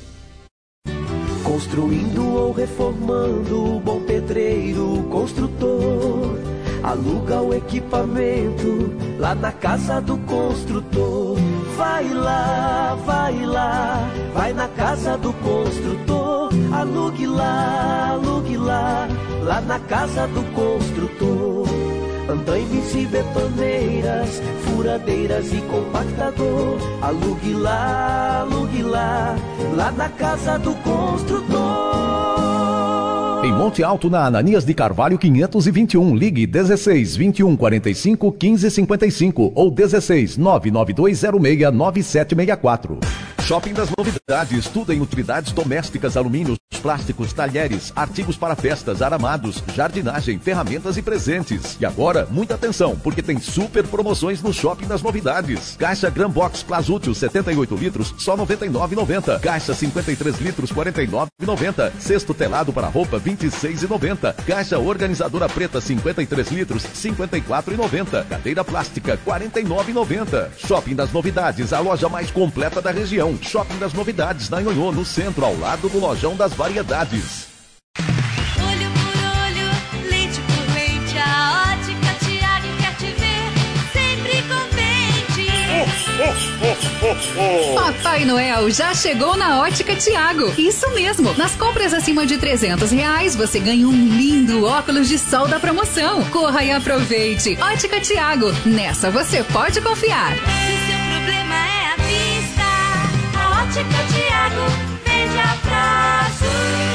Construindo ou reformando, Bom Pedreiro Construtor. Aluga o equipamento lá na casa do construtor. Vai lá, vai lá, vai na casa do construtor. Alugue lá, alugue lá, lá na casa do construtor. Andaimes e betoneiras, furadeiras e compactador. Alugue lá, alugue lá, lá na casa do construtor. Em Monte Alto, na Ananias de Carvalho quinhentos e vinte e um, ligue dezesseis, vinte e um, quarenta e cinco, quinze, cinquenta e cinco ou dezesseis, nove nove dois zero seis, nove sete seis quatro. Shopping das Novidades, tudo em utilidades domésticas, alumínios, plásticos, talheres, artigos para festas, aramados, jardinagem, ferramentas e presentes. E agora, muita atenção, porque tem super promoções no Shopping das Novidades. Caixa Gran Box Plasútil setenta e oito litros, só noventa e nove reais e noventa centavos. Caixa cinquenta e três litros, quarenta e nove reais e noventa centavos. Cesto telado para roupa, vinte e seis reais e noventa centavos. Caixa organizadora preta, cinquenta e três litros, cinquenta e quatro reais e noventa centavos. Cadeira plástica, quarenta e nove reais e noventa centavos. Shopping das Novidades, a loja mais completa da região. Shopping das Novidades, na Nhonhô, no centro, ao lado do Lojão das Variedades. Olho por olho, leite por leite, a Ótica Tiago quer te ver sempre contente. Oh, oh, oh, oh. Papai Noel já chegou na Ótica Tiago. Isso mesmo, nas compras acima de trezentos reais, você ganha um lindo óculos de sol da promoção. Corra e aproveite. Ótica Tiago, nessa você pode confiar. Se seu problema é a vista, a Ótica Tiago vende a prazo.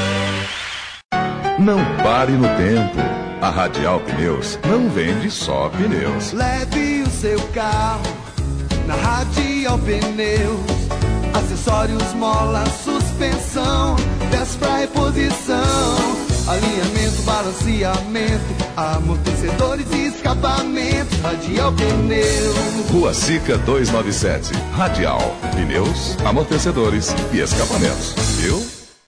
Não pare no tempo. A Radial Pneus não vende só pneus. Leve o seu carro na Radial Pneus. Acessórios, mola, suspensão, peças pra reposição, alinhamento, balanceamento, amortecedores e escapamentos. Radial Pneus. Rua Sica duzentos e noventa e sete. Radial Pneus, amortecedores e escapamentos. Viu?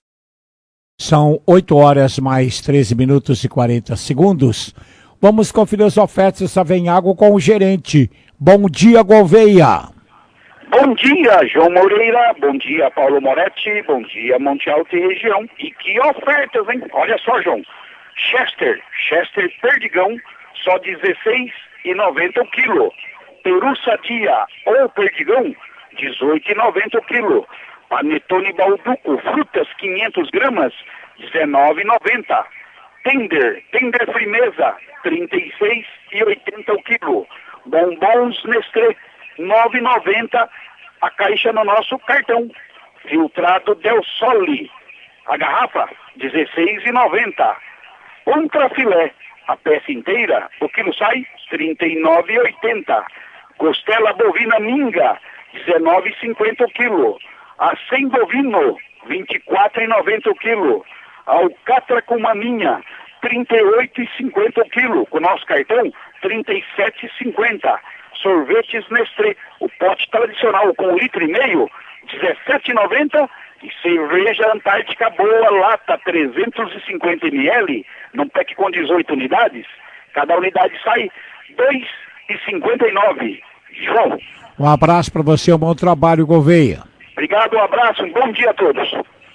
São oito horas mais treze minutos e quarenta segundos. Vamos conferir as ofertas Savenhago com o gerente. Bom dia, Gouveia. Bom dia, João Moreira. Bom dia, Paulo Moretti. Bom dia, Monte Alto e região. E que ofertas, hein? Olha só, João. Chester, Chester Perdigão, só dezesseis reais e noventa centavos o quilo. Peru Sadia ou Perdigão, dezoito reais e noventa centavos o quilo. Panetone Balduco, frutas quinhentas gramas, dezenove reais e noventa centavos. Tender, Tender Frimeza, trinta e seis reais e oitenta centavos o quilo. Bombons Nestlé, nove reais e noventa centavos a caixa no nosso cartão. Filtrado Del Sole, a garrafa, dezesseis reais e noventa centavos. Contra filé, a peça inteira, o quilo sai trinta e nove reais e oitenta centavos. Costela bovina minga, dezenove reais e cinquenta centavos o quilo. Acém bovino, vinte e quatro reais e noventa centavos o quilo. Alcatra com maminha, trinta e oito reais e cinquenta centavos o quilo. Com o nosso cartão, trinta e sete reais e cinquenta centavos. Sorvetes Nestlé, o pote tradicional com um litro e meio, dezessete reais e noventa centavos. E cerveja Antártica Boa Lata, trezentos e cinquenta mililitros, num pack com dezoito unidades. Cada unidade sai dois reais e cinquenta e nove centavos. João. Um abraço para você, um bom trabalho, Gouveia. Obrigado, um abraço, um bom dia a todos.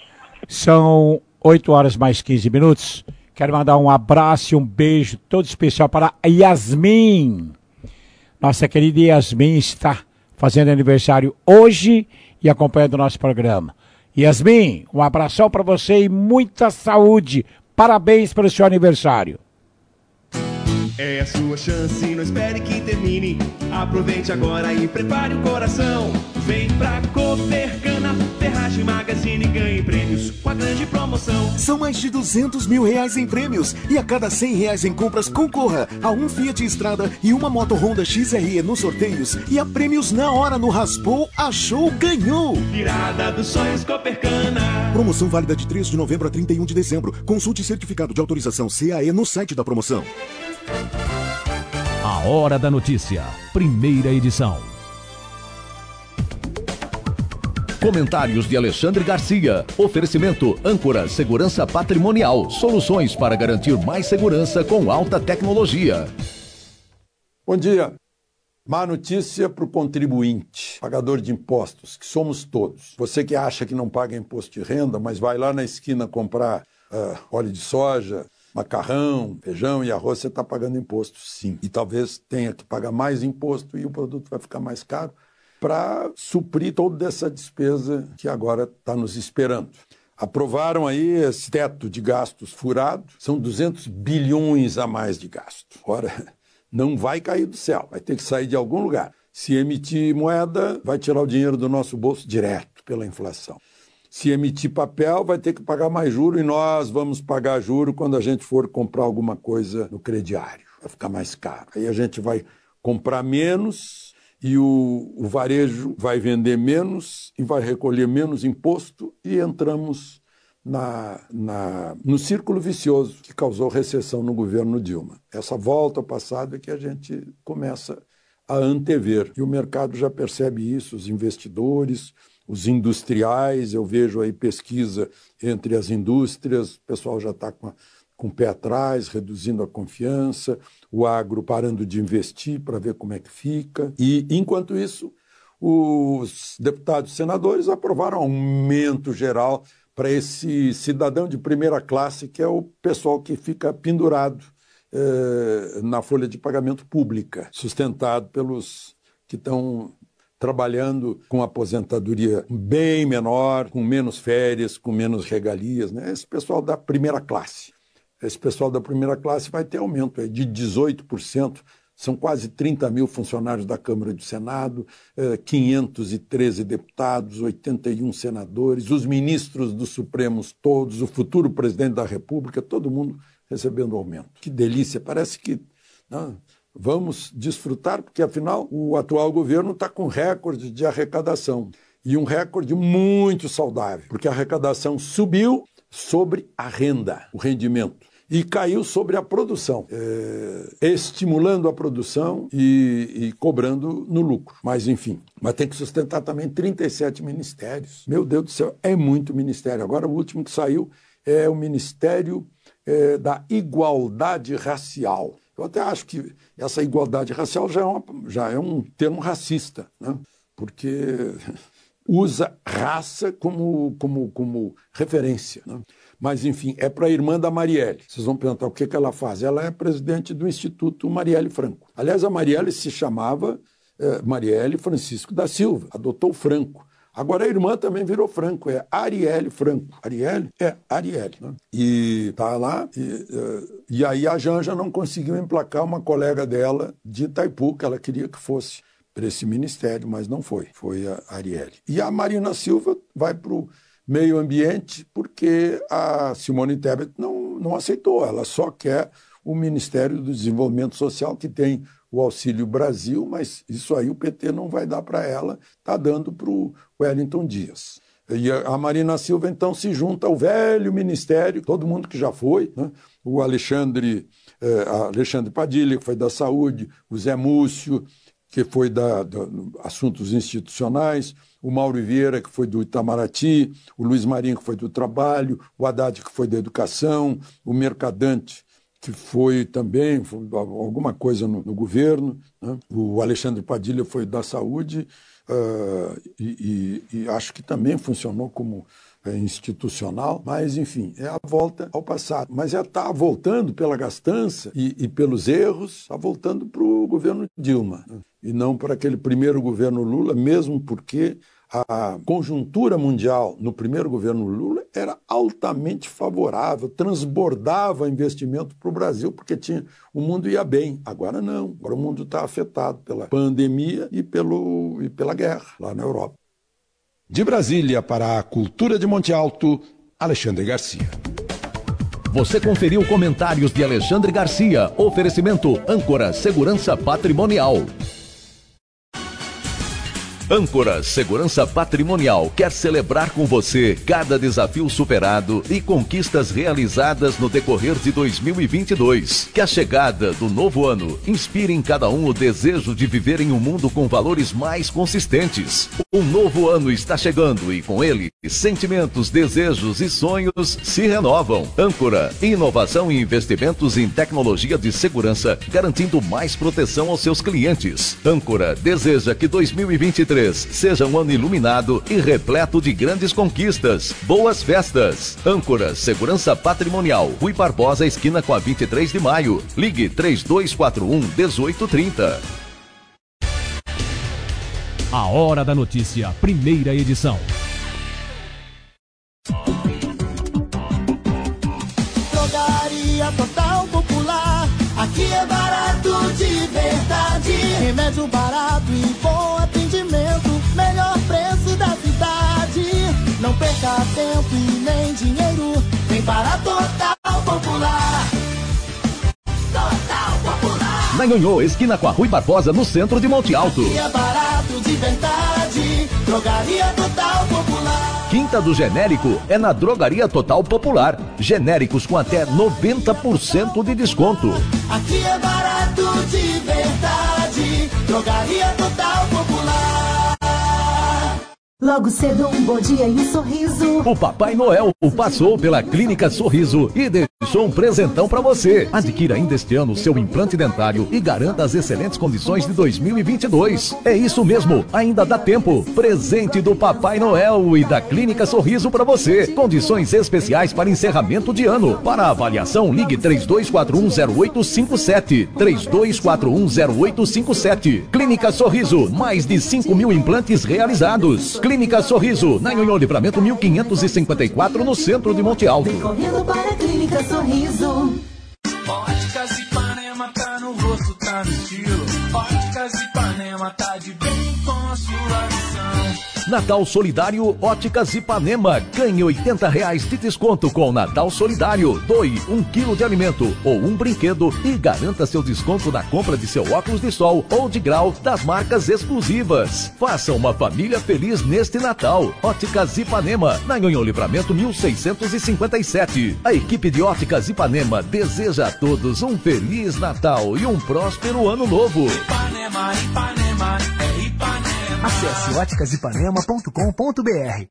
São oito horas mais quinze minutos. Quero mandar um abraço e um beijo todo especial para a Yasmin. Nossa querida Yasmin está fazendo aniversário hoje e acompanhando o nosso programa. Yasmin, um abração para você e muita saúde. Parabéns pelo seu aniversário. É a sua chance, não espere que termine. Aproveite agora e prepare o coração. Vem pra Copercana, Ferragem Magazine, ganhe prêmios com a grande promoção. São mais de duzentos mil reais em prêmios e a cada cem reais em compras concorra a um Fiat Strada e uma moto Honda X R E nos sorteios e a prêmios na hora no Raspou, Achou, Ganhou. Virada dos sonhos Copercana. Promoção válida de três de novembro a trinta e um de dezembro. Consulte certificado de autorização C A E no site da promoção. A Hora da Notícia, primeira edição. Comentários de Alexandre Garcia. Oferecimento Âncora Segurança Patrimonial. Soluções para garantir mais segurança com alta tecnologia. Bom dia. Má notícia para o contribuinte, pagador de impostos, que somos todos. Você que acha que não paga imposto de renda, mas vai lá na esquina comprar uh, óleo de soja, macarrão, feijão e arroz, você está pagando imposto, sim. E talvez tenha que pagar mais imposto e o produto vai ficar mais caro para suprir toda essa despesa que agora está nos esperando. Aprovaram aí esse teto de gastos furado, são duzentos bilhões a mais de gasto. Ora, não vai cair do céu, vai ter que sair de algum lugar. Se emitir moeda, vai tirar o dinheiro do nosso bolso direto pela inflação. Se emitir papel, vai ter que pagar mais juro e nós vamos pagar juro quando a gente for comprar alguma coisa no crediário. Vai ficar mais caro. Aí a gente vai comprar menos e o, o varejo vai vender menos e vai recolher menos imposto e entramos Na, na, no círculo vicioso que causou recessão no governo Dilma. Essa volta ao passado é que a gente começa a antever. E o mercado já percebe isso, os investidores, os industriais, eu vejo aí pesquisa entre as indústrias, o pessoal já está com, com o pé atrás, reduzindo a confiança, o agro parando de investir para ver como é que fica. E, enquanto isso, os deputados e senadores aprovaram aumento geral para esse cidadão de primeira classe, que é o pessoal que fica pendurado eh, na folha de pagamento pública, sustentado pelos que estão trabalhando com aposentadoria bem menor, com menos férias, com menos regalias, né? Esse pessoal da primeira classe. Esse pessoal da primeira classe vai ter aumento aí de dezoito por cento. São quase trinta mil funcionários da Câmara e do Senado, quinhentos e treze deputados, oitenta e um senadores, os ministros dos Supremos todos, o futuro presidente da República, todo mundo recebendo aumento. Que delícia, parece que não, vamos desfrutar, porque afinal o atual governo está com recorde de arrecadação e um recorde muito saudável, porque a arrecadação subiu sobre a renda, o rendimento. E caiu sobre a produção, é, estimulando a produção e, e cobrando no lucro. Mas, enfim, mas tem que sustentar também trinta e sete ministérios. Meu Deus do céu, é muito ministério. Agora, o último que saiu é o Ministério é, da Igualdade Racial. Eu até acho que essa igualdade racial já é, uma, já é um termo racista, né? Porque usa raça como, como, como referência, né? Mas, enfim, é para a irmã da Marielle. Vocês vão perguntar o que, que ela faz. Ela é presidente do Instituto Marielle Franco. Aliás, a Marielle se chamava eh, Marielle Francisco da Silva, adotou Franco. Agora a irmã também virou Franco, é Arielle Franco. Arielle? É, Arielle. Né? E está lá, e, uh, e aí a Janja não conseguiu emplacar uma colega dela de Itaipu, que ela queria que fosse para esse ministério, mas não foi. Foi a Arielle. E a Marina Silva vai para o meio ambiente porque a Simone Tebet não, não aceitou. Ela só quer o Ministério do Desenvolvimento Social, que tem o Auxílio Brasil, mas isso aí o P T não vai dar para ela, está dando para o Wellington Dias. E a Marina Silva, então, se junta ao velho ministério, todo mundo que já foi, né? O Alexandre, eh, Alexandre Padilha, que foi da Saúde, o Zé Múcio, que foi da, da Assuntos Institucionais, o Mauro Vieira, que foi do Itamaraty, o Luiz Marinho, que foi do Trabalho, o Haddad, que foi da Educação, o Mercadante, que foi também foi alguma coisa no, no governo, né? O Alexandre Padilha foi da Saúde, uh, e, e, e acho que também funcionou como é, institucional, mas, enfim, é a volta ao passado. Mas é estar tá voltando pela gastança e, e pelos erros, está voltando para o governo Dilma, né? E não para aquele primeiro governo Lula, mesmo porque a conjuntura mundial no primeiro governo Lula era altamente favorável, transbordava investimento para o Brasil, porque tinha, o mundo ia bem. Agora não, agora o mundo está afetado pela pandemia e, pelo, e pela guerra lá na Europa. De Brasília para a Cultura de Monte Alto, Alexandre Garcia. Você conferiu comentários de Alexandre Garcia. Oferecimento Âncora Segurança Patrimonial. Âncora Segurança Patrimonial quer celebrar com você cada desafio superado e conquistas realizadas no decorrer de dois mil e vinte e dois. Que a chegada do novo ano inspire em cada um o desejo de viver em um mundo com valores mais consistentes. Um novo ano está chegando e com ele, sentimentos, desejos e sonhos se renovam. Âncora, inovação e investimentos em tecnologia de segurança, garantindo mais proteção aos seus clientes. Âncora deseja que dois mil e vinte e três seja um ano iluminado e repleto de grandes conquistas. Boas festas! Âncora Segurança Patrimonial, Rui Barbosa, esquina com a vinte e três de maio. Ligue três dois quatro um, um oito três zero. A Hora da Notícia, primeira edição. Drogaria Total Popular, aqui é barato de verdade. Remédio barato e bom atendimento, melhor preço da cidade. Não perca tempo e nem dinheiro, vem para Total Popular. Total Popular. Na Nhonhô, esquina com a Rui Barbosa, no centro de Monte Alto. Aqui é barato de verdade, Drogaria Total Popular. Quinta do Genérico é na Drogaria Total Popular. Genéricos com até noventa por cento de desconto. Aqui é barato de verdade, Drogaria Total Popular. Logo cedo um bom dia e um sorriso. O Papai Noel passou pela Clínica Sorriso e deixou um presentão pra você. Adquira ainda este ano seu implante dentário e garanta as excelentes condições de dois mil e vinte e dois. É isso mesmo, ainda dá tempo. Presente do Papai Noel e da Clínica Sorriso pra você. Condições especiais para encerramento de ano. Para avaliação, ligue três dois quatro um zero oito cinco sete. três dois quatro um zero oito cinco sete. Clínica Sorriso, mais de cinco mil implantes realizados. Clínica Sorriso, na Nhonhô Livramento mil quinhentos e cinquenta e quatro, no centro de Monte Alto. Vem correndo para a Clínica Sorriso. Óticas Ipanema, tá no rosto, tá no estilo. Óticas Ipanema, tá de bem com a sua visão. Natal Solidário Óticas Ipanema. Ganhe oitenta reais de desconto com Natal Solidário. Doe um quilo de alimento ou um brinquedo e garanta seu desconto na compra de seu óculos de sol ou de grau das marcas exclusivas. Faça uma família feliz neste Natal. Óticas Ipanema, na Nhonhô Livramento mil seiscentos e cinquenta e sete. A equipe de Óticas Ipanema deseja a todos um Feliz Natal e um próspero Ano Novo. Ipanema, Ipanema, é Ipanema. Acesse óticas ipanema ponto com ponto br.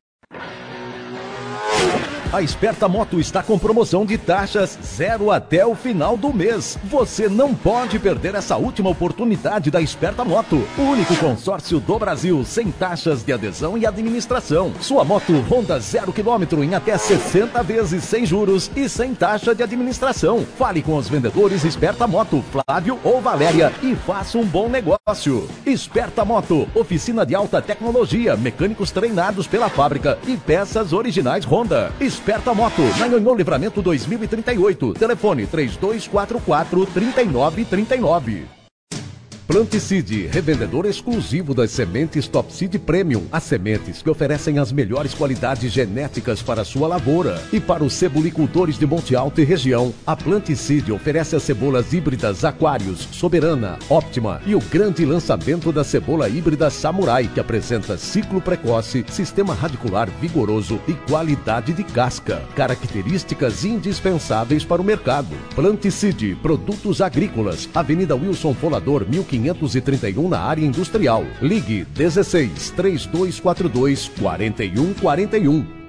A Esperta Moto está com promoção de taxas zero até o final do mês. Você não pode perder essa última oportunidade da Esperta Moto. O único consórcio do Brasil sem taxas de adesão e administração. Sua moto Honda zero quilômetro em até sessenta vezes sem juros e sem taxa de administração. Fale com os vendedores Esperta Moto, Flávio ou Valéria, e faça um bom negócio. Esperta Moto, oficina de alta tecnologia, mecânicos treinados pela fábrica e peças originais Honda. Esperta Moto, na Nhonhô Livramento dois mil e trinta e oito. Telefone três dois quatro quatro, três nove três nove. Planticide, revendedor exclusivo das sementes Top Seed Premium. As sementes que oferecem as melhores qualidades genéticas para a sua lavoura. E para os cebolicultores de Monte Alto e região, a Planticide oferece as cebolas híbridas Aquários, Soberana, Óptima e o grande lançamento da cebola híbrida Samurai, que apresenta ciclo precoce, sistema radicular vigoroso e qualidade de casca. Características indispensáveis para o mercado. Planticide, produtos agrícolas, Avenida Wilson Folador, mil quinhentos e trinta e um, na área industrial. Ligue dezesseis, três dois quatro dois, quatro um quatro um.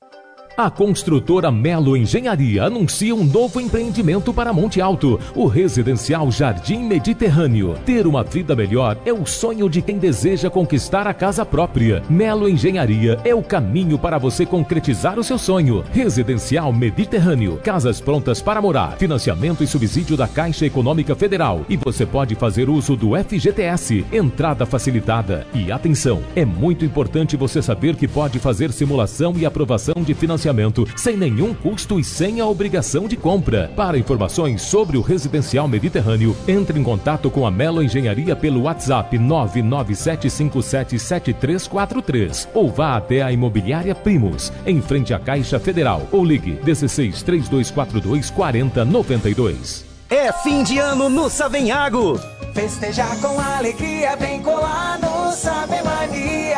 A construtora Melo Engenharia anuncia um novo empreendimento para Monte Alto, o residencial Jardim Mediterrâneo. Ter uma vida melhor é o sonho de quem deseja conquistar a casa própria. Melo Engenharia é o caminho para você concretizar o seu sonho. Residencial Mediterrâneo, casas prontas para morar, financiamento e subsídio da Caixa Econômica Federal. E você pode fazer uso do F G T S, entrada facilitada. E atenção, é muito importante você saber que pode fazer simulação e aprovação de financiamento sem nenhum custo e sem a obrigação de compra. Para informações sobre o Residencial Mediterrâneo, entre em contato com a Melo Engenharia pelo WhatsApp nove nove sete cinco sete sete três quatro três ou vá até a Imobiliária Primos, em frente à Caixa Federal, ou ligue dezesseis, três dois quatro dois, quatro zero nove dois. É fim de ano no Savenhago. Festejar com alegria, vem colar no Sabe Mania.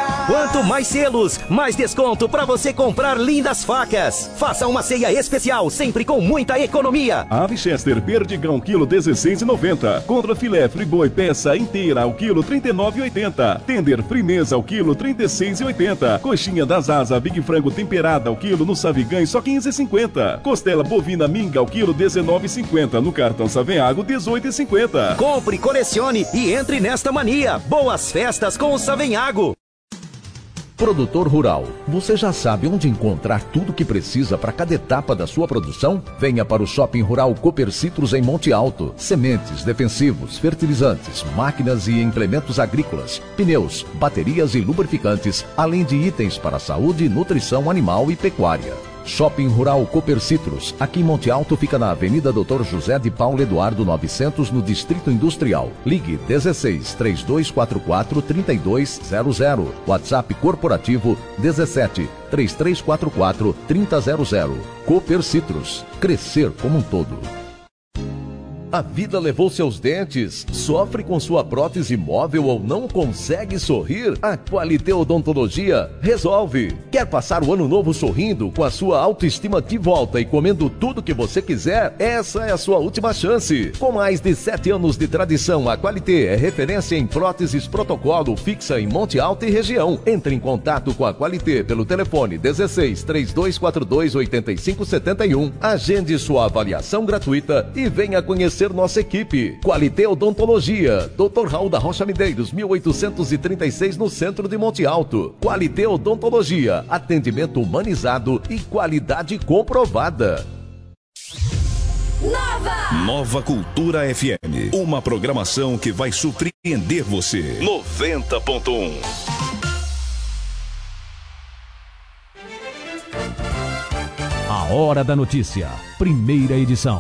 mais selos, mais desconto para você comprar lindas facas. Faça uma ceia especial, sempre com muita economia. Ave Chester Perdigão, quilo dezesseis e noventa. Contra filé friboi peça inteira ao quilo trinta e nove e oitenta. Tender frimeza ao quilo trinta e seis e oitenta. Coxinha das asas Big Frango temperada ao quilo no Savigães só quinze e cinquenta. Costela bovina minga ao quilo dezenove e cinquenta. No cartão Savenhago dezoito e cinquenta. Compre, colecione e entre nesta mania. Boas festas com o Savenhago. Produtor rural, você já sabe onde encontrar tudo que precisa para cada etapa da sua produção? Venha para o Shopping Rural Cooper Citrus em Monte Alto. Sementes, defensivos, fertilizantes, máquinas e implementos agrícolas, pneus, baterias e lubrificantes, além de itens para saúde, nutrição animal e pecuária. Shopping Rural Cooper Citrus, aqui em Monte Alto, fica na Avenida doutor José de Paulo Eduardo novecentos, no Distrito Industrial. Ligue dezesseis, três dois quatro quatro, trinta e dois zero zero. WhatsApp corporativo dezessete, três três quatro quatro, trinta zero zero. Cooper Citrus, crescer como um todo. A vida levou seus dentes? Sofre com sua prótese móvel ou não consegue sorrir? A Qualité Odontologia resolve. Quer passar o ano novo sorrindo, com a sua autoestima de volta e comendo tudo que você quiser? Essa é a sua última chance. Com mais de sete anos de tradição, a Qualité é referência em próteses protocolo fixa em Monte Alto e região. Entre em contato com a Qualité pelo telefone dezesseis, três dois quatro dois, oito cinco sete um. Agende sua avaliação gratuita e venha conhecer nossa equipe. Qualité Odontologia, doutor Raul da Rocha Medeiros, mil oitocentos e trinta e seis, no centro de Monte Alto. Qualité Odontologia, atendimento humanizado e qualidade comprovada. Nova! Nova Cultura F M, uma programação que vai surpreender você. noventa ponto um. A Hora da Notícia, primeira edição.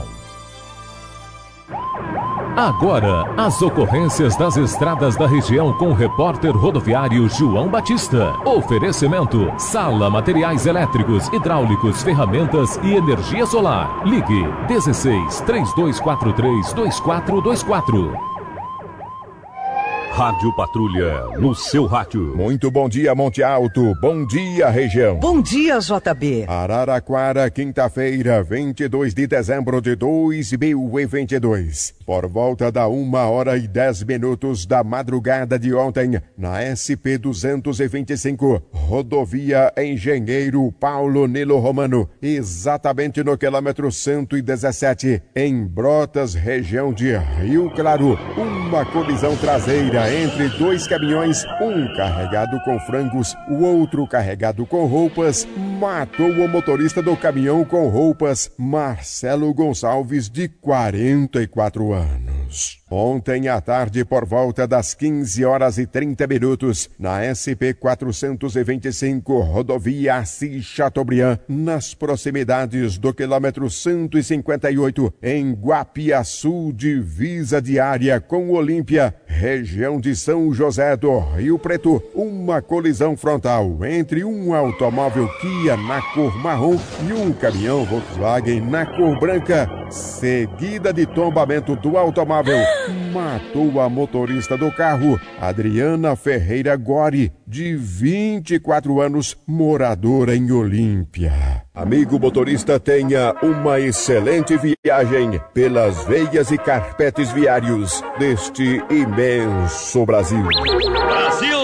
Agora, as ocorrências das estradas da região com o repórter rodoviário João Batista. Oferecimento: Sala Materiais Elétricos, Hidráulicos, Ferramentas e Energia Solar. Ligue dezesseis, três dois quatro três, dois quatro dois quatro. Rádio Patrulha, no seu rádio. Muito bom dia, Monte Alto. Bom dia, região. Bom dia, J B. Araraquara, quinta-feira, vinte e dois de dezembro de dois mil e vinte e dois. Por volta da uma hora e dez minutos da madrugada de ontem, na S P duzentos e vinte e cinco, rodovia Engenheiro Paulo Nilo Romano, exatamente no quilômetro cento e dezessete, em Brotas, região de Rio Claro, uma colisão traseira entre dois caminhões, um carregado com frangos, o outro carregado com roupas, matou o motorista do caminhão com roupas, Marcelo Gonçalves, de quarenta e quatro anos. Ontem à tarde, por volta das quinze horas e trinta minutos, na S P quatrocentos e vinte e cinco, rodovia Assis Chateaubriand, nas proximidades do quilômetro cento e cinquenta e oito, em Guapiaçu, divisa diária com Olímpia, região de São José do Rio Preto, uma colisão frontal entre um automóvel Kia na cor marrom e um caminhão Volkswagen na cor branca, seguida de tombamento do automóvel, matou a motorista do carro, Adriana Ferreira Gori, de vinte e quatro anos, moradora em Olímpia. Amigo motorista, tenha uma excelente viagem pelas veias e carpetes viários deste imenso Brasil. Brasil!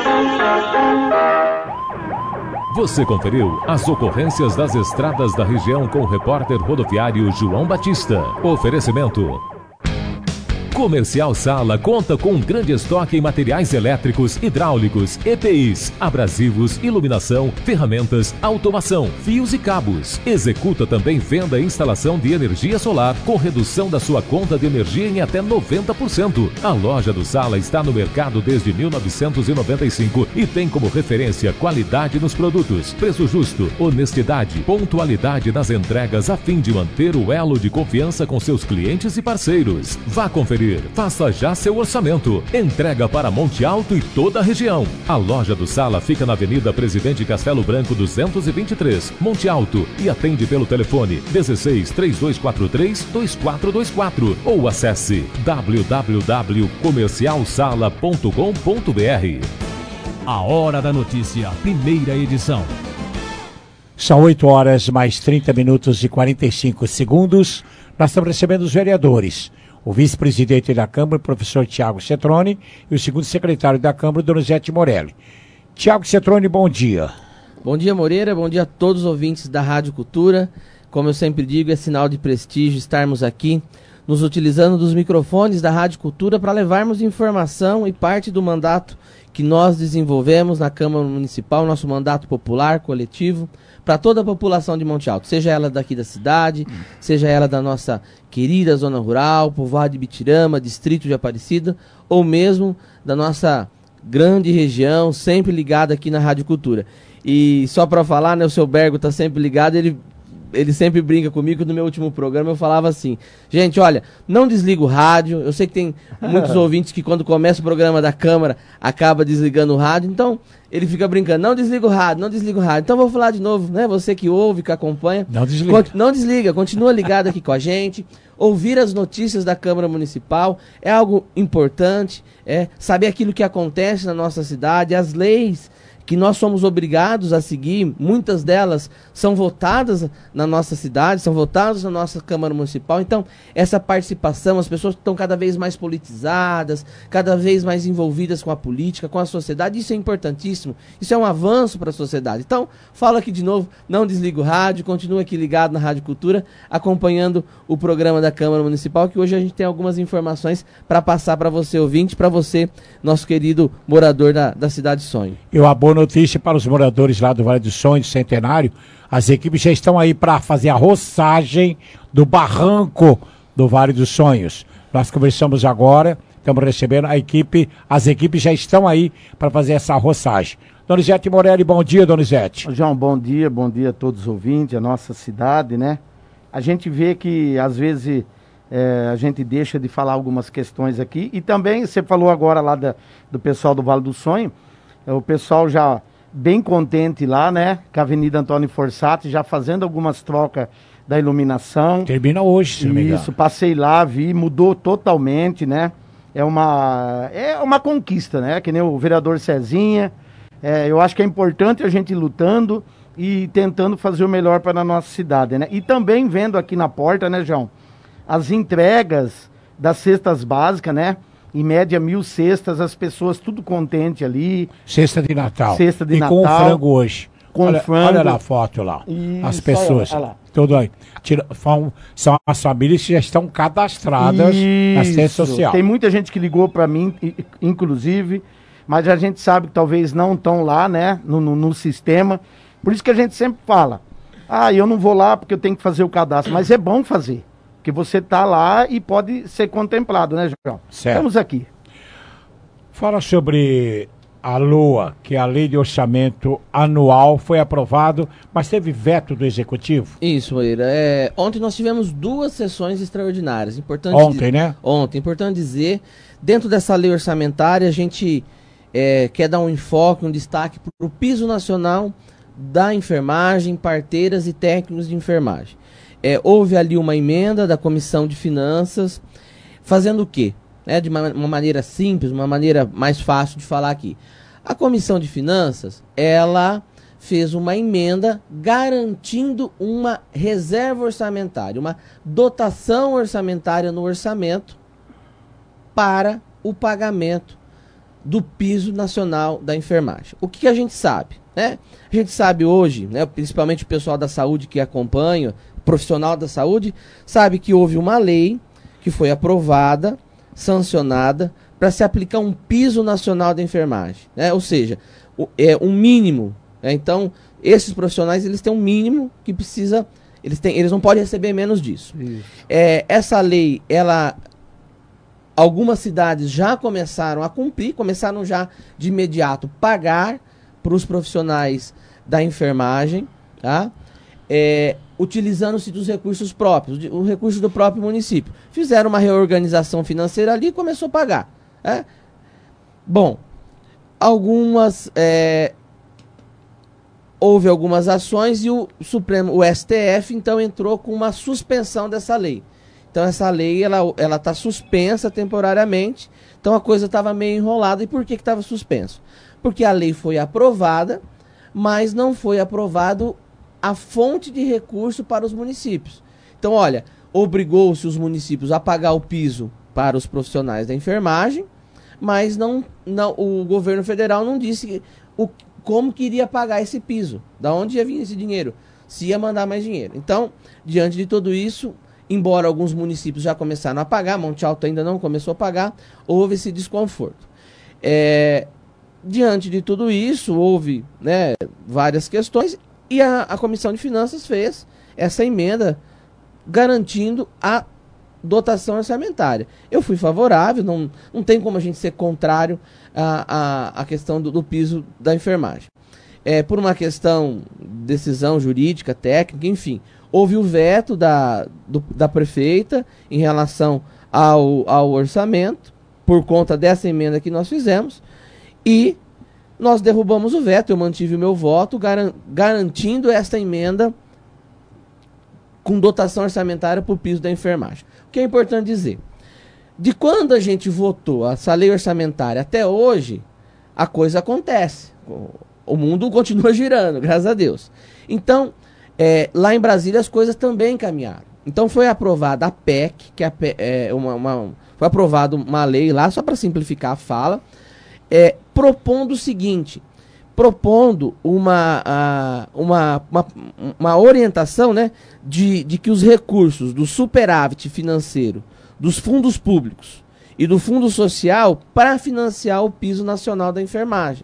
Você conferiu as ocorrências das estradas da região com o repórter rodoviário João Batista. Oferecimento: Comercial Sala conta com um grande estoque em materiais elétricos, hidráulicos, E P Is, abrasivos, iluminação, ferramentas, automação, fios e cabos. Executa também venda e instalação de energia solar com redução da sua conta de energia em até noventa por cento. A loja do Sala está no mercado desde mil novecentos e noventa e cinco e tem como referência qualidade nos produtos, preço justo, honestidade, pontualidade nas entregas a fim de manter o elo de confiança com seus clientes e parceiros. Vá conferir. Faça já seu orçamento. Entrega para Monte Alto e toda a região. A loja do Sala fica na Avenida Presidente Castelo Branco duzentos e vinte e três, Monte Alto, e atende pelo telefone dezesseis, três dois quatro três, dois quatro dois quatro ou acesse w w w ponto comercial sala ponto com ponto b r. A Hora da Notícia, primeira edição. São oito horas mais trinta minutos e quarenta e cinco segundos. Nós estamos recebendo os vereadores. O vice-presidente da Câmara, o professor Tiago Cetroni, e o segundo secretário da Câmara, Donizete Morelli. Tiago Cetroni, bom dia. Bom dia, Moreira. Bom dia a todos os ouvintes da Rádio Cultura. Como eu sempre digo, é sinal de prestígio estarmos aqui, nos utilizando dos microfones da Rádio Cultura para levarmos informação e parte do mandato que nós desenvolvemos na Câmara Municipal, nosso mandato popular, coletivo, para toda a população de Monte Alto, seja ela daqui da cidade, hum. seja ela da nossa querida zona rural, povoado de Bitirama, distrito de Aparecida, ou mesmo da nossa grande região, sempre ligada aqui na Rádio Cultura. E só para falar, né, o seu Bergo está sempre ligado, ele... ele sempre brinca comigo, no meu último programa eu falava assim, gente, olha, não desliga o rádio, eu sei que tem muitos ouvintes que quando começa o programa da Câmara, acaba desligando o rádio, então ele fica brincando, não desliga o rádio, não desliga o rádio, então vou falar de novo, né, você que ouve, que acompanha, não desliga, Cont- não desliga, continua ligado aqui com a gente, ouvir as notícias da Câmara Municipal é algo importante, é saber aquilo que acontece na nossa cidade, as leis que nós somos obrigados a seguir, muitas delas são votadas na nossa cidade, são votadas na nossa Câmara Municipal, então essa participação, as pessoas estão cada vez mais politizadas, cada vez mais envolvidas com a política, com a sociedade, isso é importantíssimo, isso é um avanço para a sociedade. Então, falo aqui de novo, não desliga o rádio, continua aqui ligado na Rádio Cultura, acompanhando o programa da Câmara Municipal, que hoje a gente tem algumas informações para passar para você, ouvinte, para você, nosso querido morador da, da Cidade Sonho. Eu abono notícia para os moradores lá do Vale do Sonho, do Centenário. As equipes já estão aí para fazer a roçagem do barranco do Vale dos Sonhos. Nós conversamos agora, estamos recebendo a equipe, as equipes já estão aí para fazer essa roçagem. Donizete Morelli, bom dia, Donizete. João, bom dia, bom dia a todos os ouvintes, a nossa cidade, né? A gente vê que às vezes é, a gente deixa de falar algumas questões aqui, e também você falou agora lá da, do pessoal do Vale do Sonho. O pessoal já bem contente lá, né? Com a Avenida Antônio Forçati, já fazendo algumas trocas da iluminação. Termina hoje, se não me engano. Isso, passei lá, vi, mudou totalmente, né? É uma, é uma conquista, né? Que nem o vereador Cezinha. É, eu acho que é importante a gente ir lutando e tentando fazer o melhor para a nossa cidade, né? E também vendo aqui na porta, né, João? As entregas das cestas básicas, né? Em média, mil cestas, as pessoas tudo contente ali. Cesta de Natal. Cesta de e Natal. E com frango hoje. Com olha, frango. Olha lá a foto lá. Isso, as pessoas. Olha lá. Tudo aí. Tira, são, são as famílias que já estão cadastradas Isso. na assistência social. Tem muita gente que ligou para mim, inclusive, mas a gente sabe que talvez não estão lá, né, no, no, no sistema. Por isso que a gente sempre fala, ah, eu não vou lá porque eu tenho que fazer o cadastro, mas é bom fazer. Porque você está lá e pode ser contemplado, né, João? Certo. Estamos aqui. Fala sobre a L O A, que é a Lei de Orçamento Anual, foi aprovado, mas teve veto do Executivo? Isso, Moreira. É, ontem nós tivemos duas sessões extraordinárias. Importante ontem, dizer, né? Ontem. Importante dizer, dentro dessa lei orçamentária, a gente é, quer dar um enfoque, um destaque para o piso nacional da enfermagem, parteiras e técnicos de enfermagem. É, houve ali uma emenda da Comissão de Finanças, fazendo o quê? É, de uma, uma maneira simples, uma maneira mais fácil de falar aqui. A Comissão de Finanças, ela fez uma emenda garantindo uma reserva orçamentária, uma dotação orçamentária no orçamento para o pagamento do piso nacional da enfermagem. O que, que a gente sabe? Né? A gente sabe hoje, né, principalmente o pessoal da saúde que acompanha, profissional da saúde, sabe que houve uma lei que foi aprovada, sancionada, para se aplicar um piso nacional da enfermagem, né? Ou seja, o, é um mínimo, né? Então, esses profissionais, eles têm um mínimo que precisa, eles, têm, eles não podem receber menos disso. É, essa lei, ela, algumas cidades já começaram a cumprir, começaram já de imediato pagar para os profissionais da enfermagem, tá? É, utilizando-se dos recursos próprios, o recurso do próprio município. Fizeram uma reorganização financeira ali e começou a pagar. É? Bom, algumas... É, houve algumas ações e o Supremo, o S T F, então entrou com uma suspensão dessa lei. Então essa lei, ela ela está suspensa temporariamente, então a coisa estava meio enrolada. E por que que estava suspenso? Porque a lei foi aprovada, mas não foi aprovado a fonte de recurso para os municípios. Então, olha, obrigou-se os municípios a pagar o piso para os profissionais da enfermagem, mas não, não, o governo federal não disse o, como que iria pagar esse piso, da onde ia vir esse dinheiro, se ia mandar mais dinheiro. Então, diante de tudo isso, embora alguns municípios já começaram a pagar, Monte Alto ainda não começou a pagar, houve esse desconforto. É, diante de tudo isso, houve, né, várias questões e a, a Comissão de Finanças fez essa emenda garantindo a dotação orçamentária. Eu fui favorável, não, não tem como a gente ser contrário à, à, à questão do, do piso da enfermagem. É, por uma questão, decisão jurídica, técnica, enfim, houve o veto da, do, da prefeita em relação ao, ao orçamento, por conta dessa emenda que nós fizemos, e nós derrubamos o veto, eu mantive o meu voto, garan, garantindo esta emenda com dotação orçamentária para o piso da enfermagem. O que é importante dizer, de quando a gente votou essa lei orçamentária até hoje, a coisa acontece. O mundo continua girando, graças a Deus. Então, é, lá em Brasília as coisas também caminharam. Então foi aprovada a P E C, que é, é uma, uma, foi aprovada uma lei lá, só para simplificar a fala, é, propondo o seguinte, propondo uma, a, uma, uma, uma orientação, né, de, de que os recursos do superávit financeiro, dos fundos públicos e do fundo social para financiar o piso nacional da enfermagem.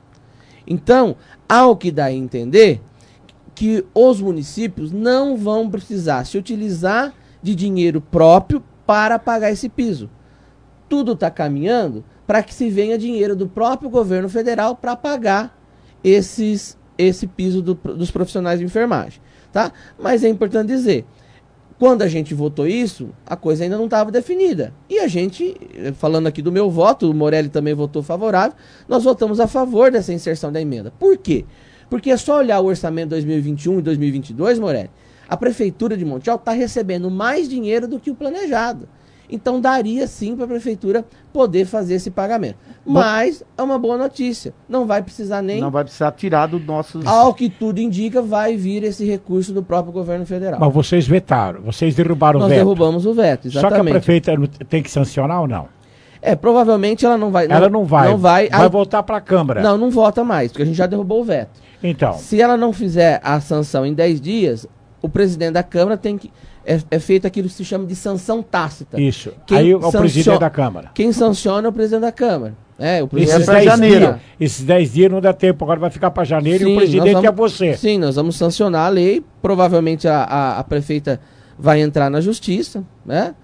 Então, há o que dá a entender que os municípios não vão precisar se utilizar de dinheiro próprio para pagar esse piso. Tudo está caminhando para que se venha dinheiro do próprio governo federal para pagar esses, esse piso do, dos profissionais de enfermagem. Tá? Mas é importante dizer, quando a gente votou isso, a coisa ainda não estava definida. E a gente, falando aqui do meu voto, o Morelli também votou favorável, nós votamos a favor dessa inserção da emenda. Por quê? Porque é só olhar o orçamento dois mil e vinte e um e dois mil e vinte e dois, Morelli, a Prefeitura de Monte Alto está recebendo mais dinheiro do que o planejado. Então daria sim para a Prefeitura poder fazer esse pagamento. Mas é uma boa notícia. Não vai precisar nem... Não vai precisar tirar do nosso... Ao que tudo indica, vai vir esse recurso do próprio governo federal. Mas vocês vetaram, vocês derrubaram Nós o veto. Nós derrubamos o veto, exatamente. Só que a prefeita tem que sancionar ou não? É, provavelmente ela não vai... Ela não, não vai. Não vai, vai aí, voltar para a Câmara. Não, não vota mais, porque a gente já derrubou o veto. Então. Se ela não fizer a sanção em dez dias, o presidente da Câmara tem que... É, é feito aquilo que se chama de sanção tácita. Isso. Quem Aí é o sanciona, presidente da Câmara. Quem sanciona é o presidente da Câmara. É, o presidente esses, dez dias, esses dez dias não dá tempo, agora vai ficar para janeiro sim, e o presidente vamos, é você. Sim, nós vamos sancionar a lei. Provavelmente a, a, a prefeita vai entrar na justiça, né?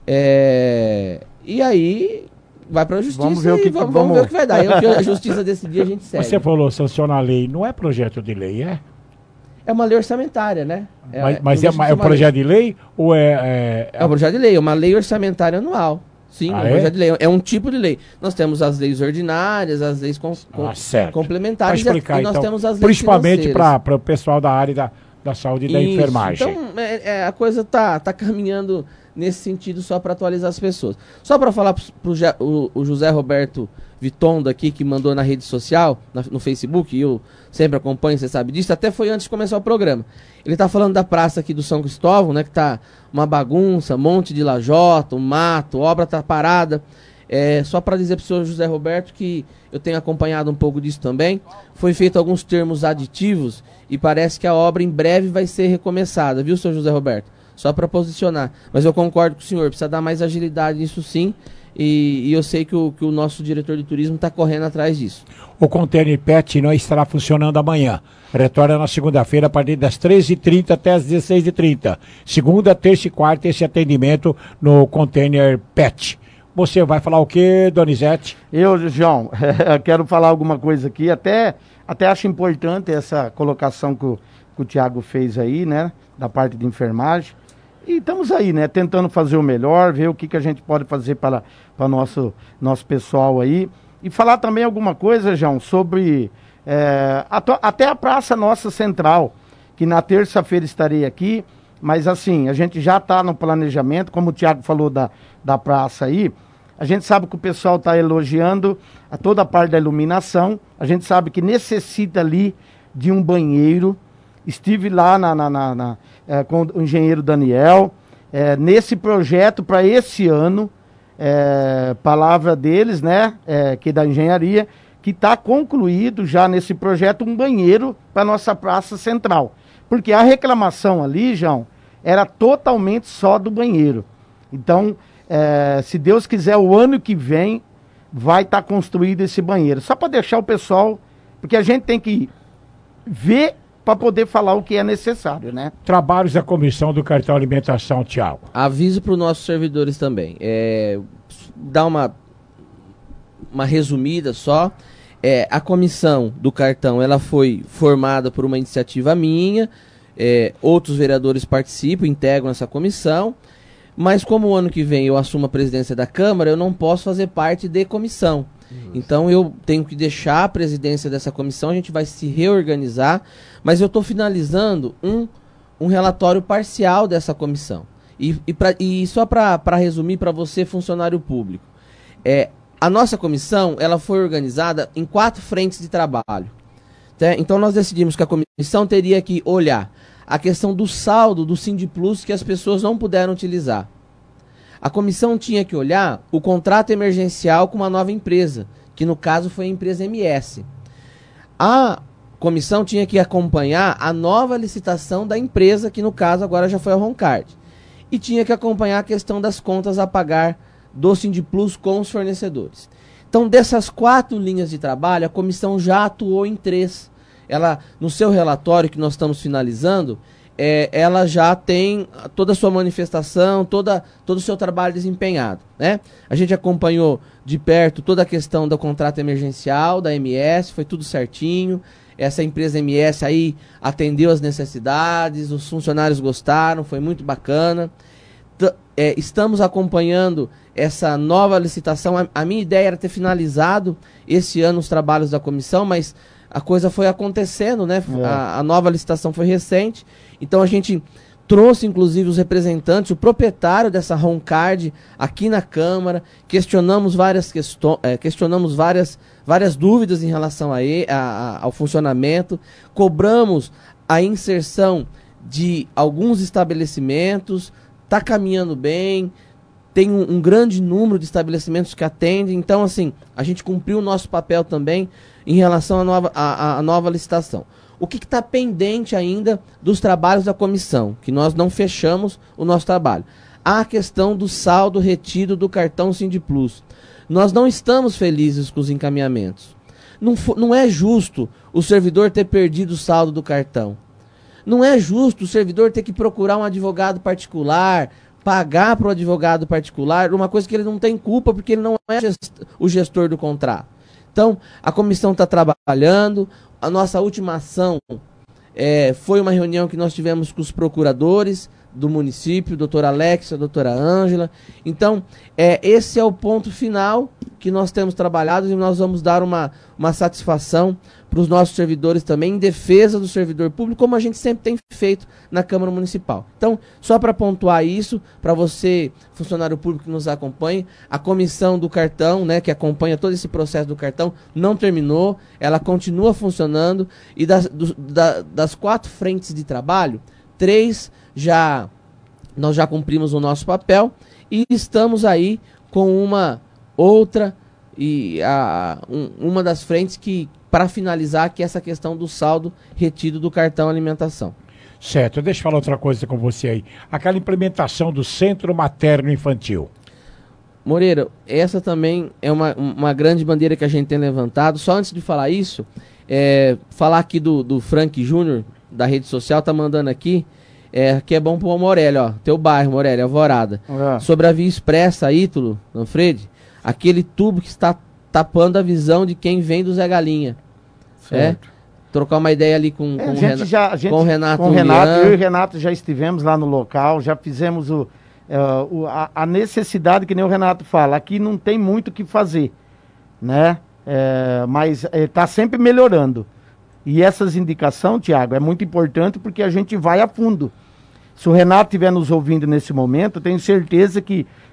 É, e aí vai para a justiça vamos ver o que, vamos, que, vamos ver o que vai dar. E o que a justiça decidir, a gente segue. Você falou sancionar a lei, não é projeto de lei, é? É uma lei orçamentária, né? É, mas mas é, é, é um projeto lei. de lei ou é, é... É um projeto de lei, é uma lei orçamentária anual. Sim, ah, é um projeto é? de lei. É um tipo de lei. Nós temos as leis ordinárias, as leis com, com, ah, complementares explicar, e nós então, temos as leis principalmente para o pessoal da área da, da saúde e da Isso. enfermagem. Então, é, é, a coisa tá, tá caminhando nesse sentido só para atualizar as pessoas. Só para falar para o, o José Roberto Vitondo aqui, que mandou na rede social, na, no Facebook, e eu sempre acompanho, você sabe disso, até foi antes de começar o programa. Ele tá falando da praça aqui do São Cristóvão, né, que tá uma bagunça, um monte de lajota, um mato, obra tá parada. É, só para dizer pro senhor José Roberto que eu tenho acompanhado um pouco disso também. Foi feito alguns termos aditivos e parece que a obra em breve vai ser recomeçada, viu, senhor José Roberto? Só para posicionar. Mas eu concordo com o senhor, precisa dar mais agilidade nisso sim. E, e eu sei que o, que o nosso diretor de turismo está correndo atrás disso. O container P E T não estará funcionando amanhã. Retorna na segunda-feira a partir das treze e trinta até as dezesseis e trinta. Segunda, terça e quarta esse atendimento no container P E T. Você vai falar o quê, Donizete? Eu, João, quero falar alguma coisa aqui. Até, até acho importante essa colocação que o, que o Tiago fez aí, né? Da parte de enfermagem. E estamos aí, né, tentando fazer o melhor, ver o que, que a gente pode fazer para o nosso, nosso pessoal aí. E falar também alguma coisa, João, sobre é, até a Praça Nossa Central, que na terça-feira estarei aqui, mas assim, a gente já está no planejamento, como o Tiago falou da, da praça aí, A gente sabe que o pessoal está elogiando a toda a parte da iluminação. A gente sabe que necessita ali de um banheiro. Estive lá na, na, na, na, é, com o engenheiro Daniel, é, nesse projeto para esse ano, é, palavra deles, né, é, que da engenharia, que está concluído já nesse projeto um banheiro para nossa praça central. Porque a reclamação ali, João, era totalmente só do banheiro. Então, é, se Deus quiser, o ano que vem vai estar tá construído esse banheiro. Só para deixar o pessoal, porque a gente tem que ver para poder falar o que é necessário, né? Trabalhos da Comissão do Cartão Alimentação, Tiago. Aviso para os nossos servidores também. É, dá uma, uma resumida só. É, a comissão do cartão, ela foi formada por uma iniciativa minha, é, outros vereadores participam, integram essa comissão, mas como o ano que vem eu assumo a presidência da Câmara, eu não posso fazer parte de comissão. Então eu tenho que deixar a presidência dessa comissão, a gente vai se reorganizar, mas eu estou finalizando um, um relatório parcial dessa comissão. E, e, pra, e só para resumir para você, funcionário público, é, a nossa comissão ela foi organizada em quatro frentes de trabalho. Tá? Então nós decidimos que a comissão teria que olhar a questão do saldo do Sindplus que as pessoas não puderam utilizar. A comissão tinha que olhar o contrato emergencial com uma nova empresa, que no caso foi a empresa M S. A comissão tinha que acompanhar a nova licitação da empresa, que no caso agora já foi a Roncard. E tinha que acompanhar a questão das contas a pagar do Sindplus com os fornecedores. Então, dessas quatro linhas de trabalho, a comissão já atuou em três. Ela, no seu relatório que nós estamos finalizando, É, ela já tem toda a sua manifestação, toda, todo o seu trabalho desempenhado, né? A gente acompanhou de perto toda a questão do contrato emergencial da M S, foi tudo certinho. Essa empresa M S aí atendeu as necessidades, os funcionários gostaram, foi muito bacana. T- é, estamos acompanhando essa nova licitação. A, a minha ideia era ter finalizado esse ano os trabalhos da comissão, mas a coisa foi acontecendo, né? É. A, a nova licitação foi recente. Então a gente trouxe inclusive os representantes, o proprietário dessa Roncard aqui na Câmara, questionamos várias, questões, é, questionamos várias, várias dúvidas em relação a ele, a, a, ao funcionamento, cobramos a inserção de alguns estabelecimentos, está caminhando bem, tem um, um grande número de estabelecimentos que atendem, então assim, a gente cumpriu o nosso papel também em relação à nova, à, à nova licitação. O que está pendente ainda dos trabalhos da comissão, que nós não fechamos o nosso trabalho? A questão do saldo retido do cartão Sindplus. Nós não estamos felizes com os encaminhamentos. Não, não é justo o servidor ter perdido o saldo do cartão. Não é justo o servidor ter que procurar um advogado particular, pagar para o advogado particular, uma coisa que ele não tem culpa, porque ele não é o gestor do contrato. Então, a comissão está trabalhando. A nossa última ação é, foi uma reunião que nós tivemos com os procuradores do município, doutora Alexa, doutora Ângela. Então, é, esse é o ponto final que nós temos trabalhado e nós vamos dar uma, uma satisfação para os nossos servidores também, em defesa do servidor público, como a gente sempre tem feito na Câmara Municipal. Então, só para pontuar isso, para você, funcionário público que nos acompanha, a comissão do cartão, né, que acompanha todo esse processo do cartão, não terminou, ela continua funcionando, e das, do, da, das quatro frentes de trabalho, três já, nós já cumprimos o nosso papel, e estamos aí com uma outra, e a, um, uma das frentes que, para finalizar, que é essa questão do saldo retido do cartão alimentação. Certo, deixa eu falar outra coisa com você aí. Aquela implementação do Centro Materno Infantil. Moreira, essa também é uma, uma grande bandeira que a gente tem levantado. Só antes de falar isso, é, falar aqui do, do Frank Júnior, da rede social, tá mandando aqui, é, que é bom pro Morelli, ó, teu bairro, Morelli, Alvorada. É. Sobre a via expressa, Ítalo, Manfredi, aquele tubo que está tapando a visão de quem vem do Zé Galinha. Certo. É? Trocar uma ideia ali com, é, com, a gente Renato, já, a gente, com o Renato. Com o Renato, eu e o Renato já estivemos lá no local, já fizemos o, uh, o, a, a necessidade, que nem o Renato fala, aqui não tem muito o que fazer, né? É, mas está sempre melhorando. E essas indicações, Tiago, é muito importante porque a gente vai a fundo. Se o Renato estiver nos ouvindo nesse momento, tenho certeza que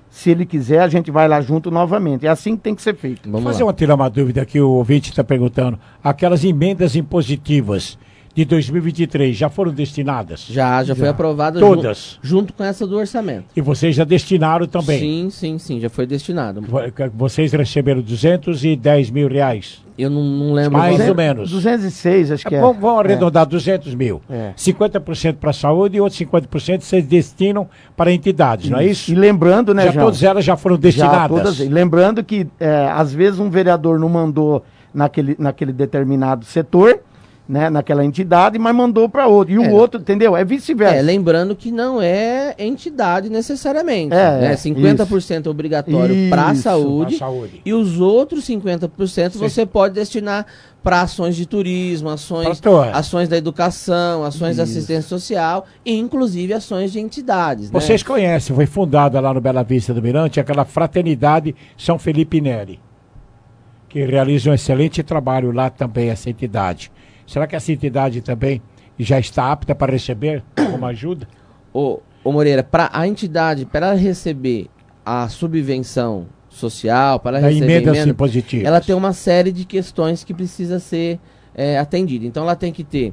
se ele quiser, a gente vai lá junto novamente. É assim que tem que ser feito. Vamos fazer uma, tirar uma dúvida que o ouvinte está perguntando. Aquelas emendas impositivas de dois mil e vinte e três já foram destinadas? Já, já, já. foi aprovada. Todas? Junto, junto com essa do orçamento. E vocês já destinaram também? Sim, sim, sim, já foi destinado. Vocês receberam duzentos e dez mil reais? Eu não, não lembro. Mais duzentos, ou menos. duzentos e seis, acho que é. Vamos, vamos arredondar, é. duzentos mil. É. cinquenta por cento para a saúde e outros cinquenta por cento vocês destinam para entidades, isso. Não é isso? E lembrando, né, já João? Todas elas já foram destinadas. Já todas, lembrando que, é, às vezes, um vereador não mandou naquele, naquele determinado setor, né, naquela entidade, mas mandou para outro. E o é. outro, entendeu? É vice-versa. É, lembrando que não é entidade necessariamente. É, né? cinquenta por cento é obrigatório para a saúde, saúde. E os outros cinquenta por cento Sim. você pode destinar para ações de turismo, ações, ações da educação, ações Isso. da assistência social e inclusive ações de entidades. Vocês né? conhecem, foi fundada lá no Bela Vista do Mirante, aquela Fraternidade São Felipe Neri, que realiza um excelente trabalho lá também, essa entidade. Será que essa entidade também já está apta para receber uma ajuda? Ô, ô Moreira, para a entidade, para ela receber a subvenção social, para ela da receber emendas emenda, impositivas, ela tem uma série de questões que precisa ser é, atendida. Então ela tem que ter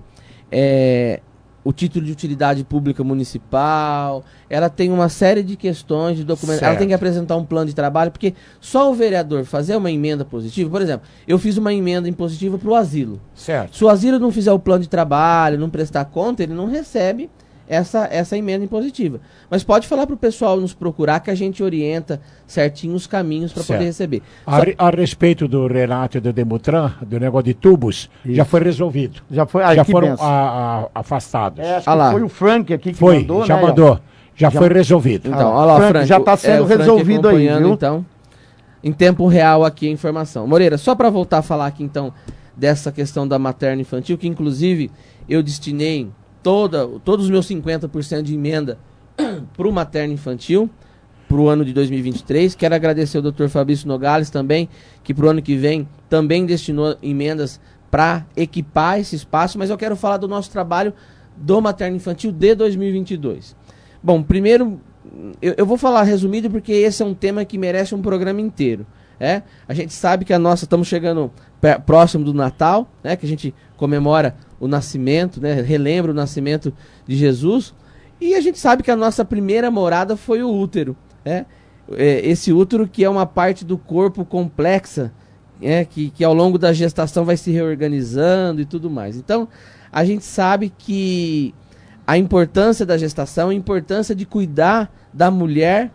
é, o título de utilidade pública municipal, ela tem uma série de questões de documentos, ela tem que apresentar um plano de trabalho, porque só o vereador fazer uma emenda positiva, por exemplo, eu fiz uma emenda impositiva para o asilo. Certo. Se o asilo não fizer o plano de trabalho, não prestar conta, ele não recebe essa, essa emenda impositiva. Mas pode falar para o pessoal nos procurar que a gente orienta certinho os caminhos para poder receber. A, Só... a respeito do Renato e do Demutran, do negócio de tubos, Isso. já foi resolvido. Já, foi, ai, já foram a, a, afastados. É, acho ah que foi o Frank aqui que foi, mandou, já né? mandou. Já, já foi resolvido. Então, olha lá, Frank, Frank, já está sendo é, resolvido aí, viu? Então, em tempo real aqui a informação. Moreira, só para voltar a falar aqui então dessa questão da materno infantil, que inclusive eu destinei toda, todos os meus cinquenta por cento de emenda para o materno infantil, para o ano de dois mil e vinte e três. Quero agradecer ao doutor Fabrício Nogales também, que para o ano que vem também destinou emendas para equipar esse espaço, mas eu quero falar do nosso trabalho do materno infantil de dois mil e vinte e dois. Bom, primeiro, eu, eu vou falar resumido porque esse é um tema que merece um programa inteiro. É? A gente sabe que a nossa, estamos chegando pé, próximo do Natal, né? Que a gente comemora o nascimento, né? Relembra o nascimento de Jesus, e a gente sabe que a nossa primeira morada foi o útero. Né? É, esse útero que é uma parte do corpo complexa, é, que, que ao longo da gestação vai se reorganizando e tudo mais. Então, a gente sabe que a importância da gestação, a importância de cuidar da mulher,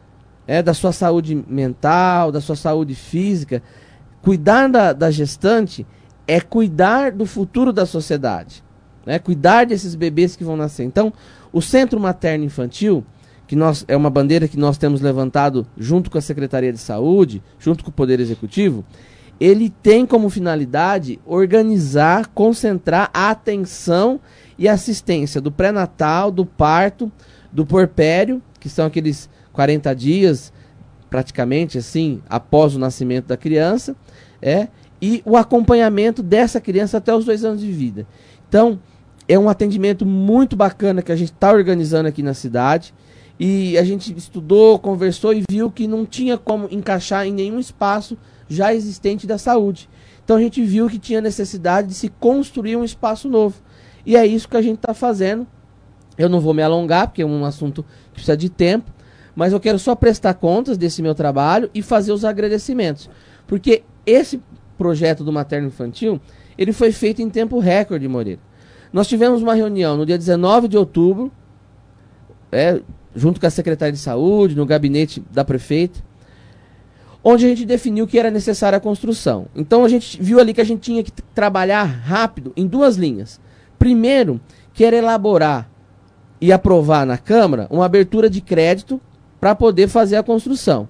é, da sua saúde mental, da sua saúde física. Cuidar da, da gestante é cuidar do futuro da sociedade, né? Cuidar desses bebês que vão nascer. Então, o Centro Materno Infantil, que nós, é uma bandeira que nós temos levantado junto com a Secretaria de Saúde, junto com o Poder Executivo, ele tem como finalidade organizar, concentrar a atenção e assistência do pré-natal, do parto, do puerpério, que são aqueles quarenta dias, praticamente assim, após o nascimento da criança, é, e o acompanhamento dessa criança até os dois anos de vida. Então, é um atendimento muito bacana que a gente está organizando aqui na cidade, e a gente estudou, conversou e viu que não tinha como encaixar em nenhum espaço já existente da saúde. Então a gente viu que tinha necessidade de se construir um espaço novo. E é isso que a gente está fazendo. Eu não vou me alongar, porque é um assunto que precisa de tempo, mas eu quero só prestar contas desse meu trabalho e fazer os agradecimentos. Porque esse projeto do materno infantil, ele foi feito em tempo recorde, Moreira. Nós tivemos uma reunião no dia dezenove de outubro, é, junto com a Secretaria de Saúde, no gabinete da prefeita, onde a gente definiu que era necessária a construção. Então a gente viu ali que a gente tinha que trabalhar rápido em duas linhas. Primeiro, que era elaborar e aprovar na Câmara uma abertura de crédito para poder fazer a construção.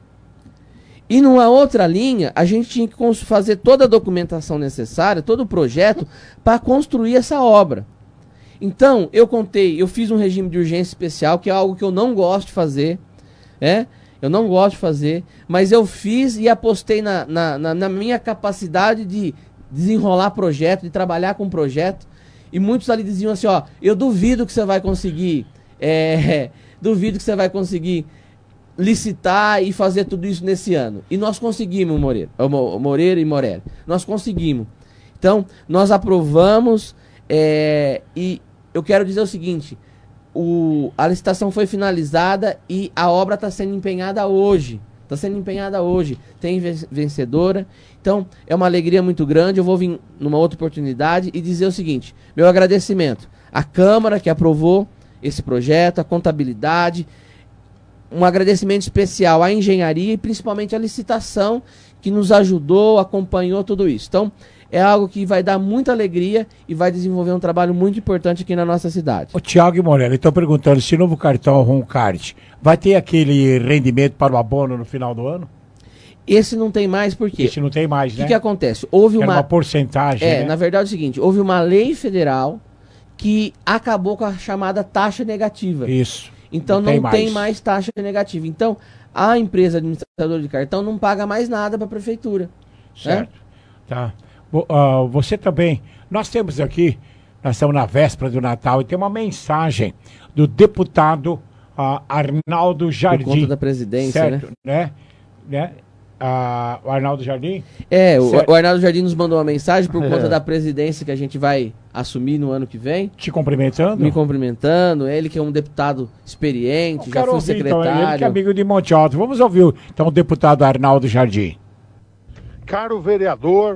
E numa outra linha, a gente tinha que fazer toda a documentação necessária, todo o projeto, para construir essa obra. Então, eu contei, eu fiz um regime de urgência especial, que é algo que eu não gosto de fazer, é? Eu não gosto de fazer, mas eu fiz e apostei na, na, na, na minha capacidade de desenrolar projeto, de trabalhar com projeto. E muitos ali diziam assim, ó, eu duvido que você vai conseguir, é, duvido que você vai conseguir licitar e fazer tudo isso nesse ano. E nós conseguimos, Moreira, Moreira e Morelli. Nós conseguimos. Então, nós aprovamos é, e eu quero dizer o seguinte, o, a licitação foi finalizada e a obra está sendo empenhada hoje. Está sendo empenhada hoje. Tem vencedora. Então, é uma alegria muito grande. Eu vou vir numa outra oportunidade e dizer o seguinte, meu agradecimento à Câmara que aprovou esse projeto, à contabilidade, um agradecimento especial à engenharia e principalmente à licitação que nos ajudou, acompanhou tudo isso. Então, é algo que vai dar muita alegria e vai desenvolver um trabalho muito importante aqui na nossa cidade. O Tiago e Morelli, estão perguntando se o novo cartão Roncard vai ter aquele rendimento para o abono no final do ano? Esse não tem mais, por quê? Esse não tem mais, né? O que, que, que acontece? Houve uma... uma porcentagem, É, né? na verdade é o seguinte, houve uma lei federal que acabou com a chamada taxa negativa. Isso. Então não, não tem, tem mais. mais taxa negativa. Então, a empresa administradora de cartão não paga mais nada para a prefeitura. Certo. Né? Tá. Uh, você também, nós temos aqui, nós estamos na véspera do Natal e tem uma mensagem do deputado uh, Arnaldo Jardim. Por conta da presidência, certo, né? né? né? Uh, o Arnaldo Jardim? É, o, o Arnaldo Jardim nos mandou uma mensagem por é. conta da presidência que a gente vai assumir no ano que vem. Te cumprimentando? Me cumprimentando. Ele que é um deputado experiente, já foi ouvir, secretário. Então, ele que é amigo de Monte Alto. Vamos ouvir então o deputado Arnaldo Jardim. Caro vereador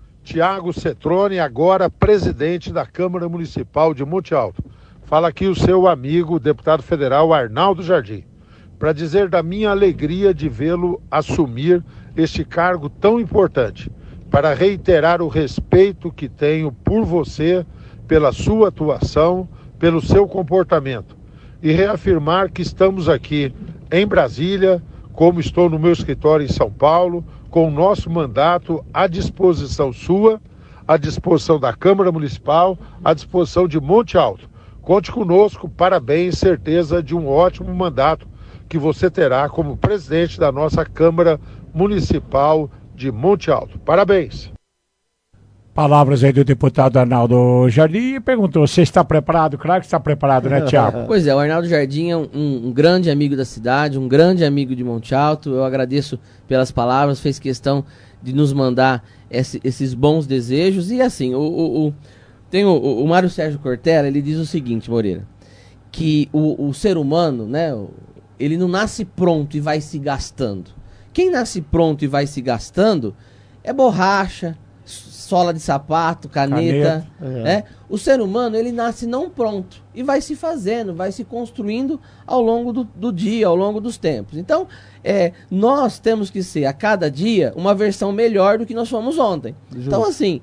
Tiago Cetrone, agora presidente da Câmara Municipal de Monte Alto. Fala aqui o seu amigo, deputado federal Arnaldo Jardim, para dizer da minha alegria de vê-lo assumir este cargo tão importante, para reiterar o respeito que tenho por você, pela sua atuação, pelo seu comportamento, e reafirmar que estamos aqui em Brasília, como estou no meu escritório em São Paulo, com o nosso mandato à disposição sua, à disposição da Câmara Municipal, à disposição de Monte Alto. Conte conosco, parabéns, certeza de um ótimo mandato que você terá como presidente da nossa Câmara Municipal de Monte Alto. Parabéns. Palavras aí do deputado Arnaldo Jardim e perguntou, você está preparado? Claro que está preparado, né, Tiago? Pois é, o Arnaldo Jardim é um, um, um grande amigo da cidade, um grande amigo de Monte Alto. Eu agradeço pelas palavras, fez questão de nos mandar esse, esses bons desejos. E assim, o, o, o, tem o, o Mário Sérgio Cortella, ele diz o seguinte, Moreira, que o, o ser humano, né, ele não nasce pronto e vai se gastando. Quem nasce pronto e vai se gastando é borracha, sola de sapato, caneta, caneta é. né? O ser humano, ele nasce não pronto e vai se fazendo, vai se construindo ao longo do, do dia, ao longo dos tempos. Então, é, nós temos que ser, a cada dia, uma versão melhor do que nós fomos ontem. Justo. Então, assim,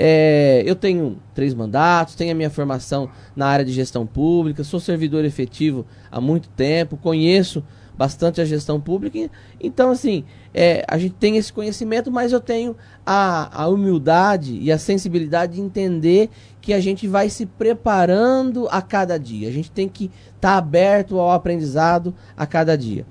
é, eu tenho três mandatos, tenho a minha formação na área de gestão pública, sou servidor efetivo há muito tempo, conheço bastante a gestão pública. Então, assim, é, a gente tem esse conhecimento, mas eu tenho a, a humildade e a sensibilidade de entender que a gente vai se preparando a cada dia. A gente tem que estar tá aberto ao aprendizado a cada dia.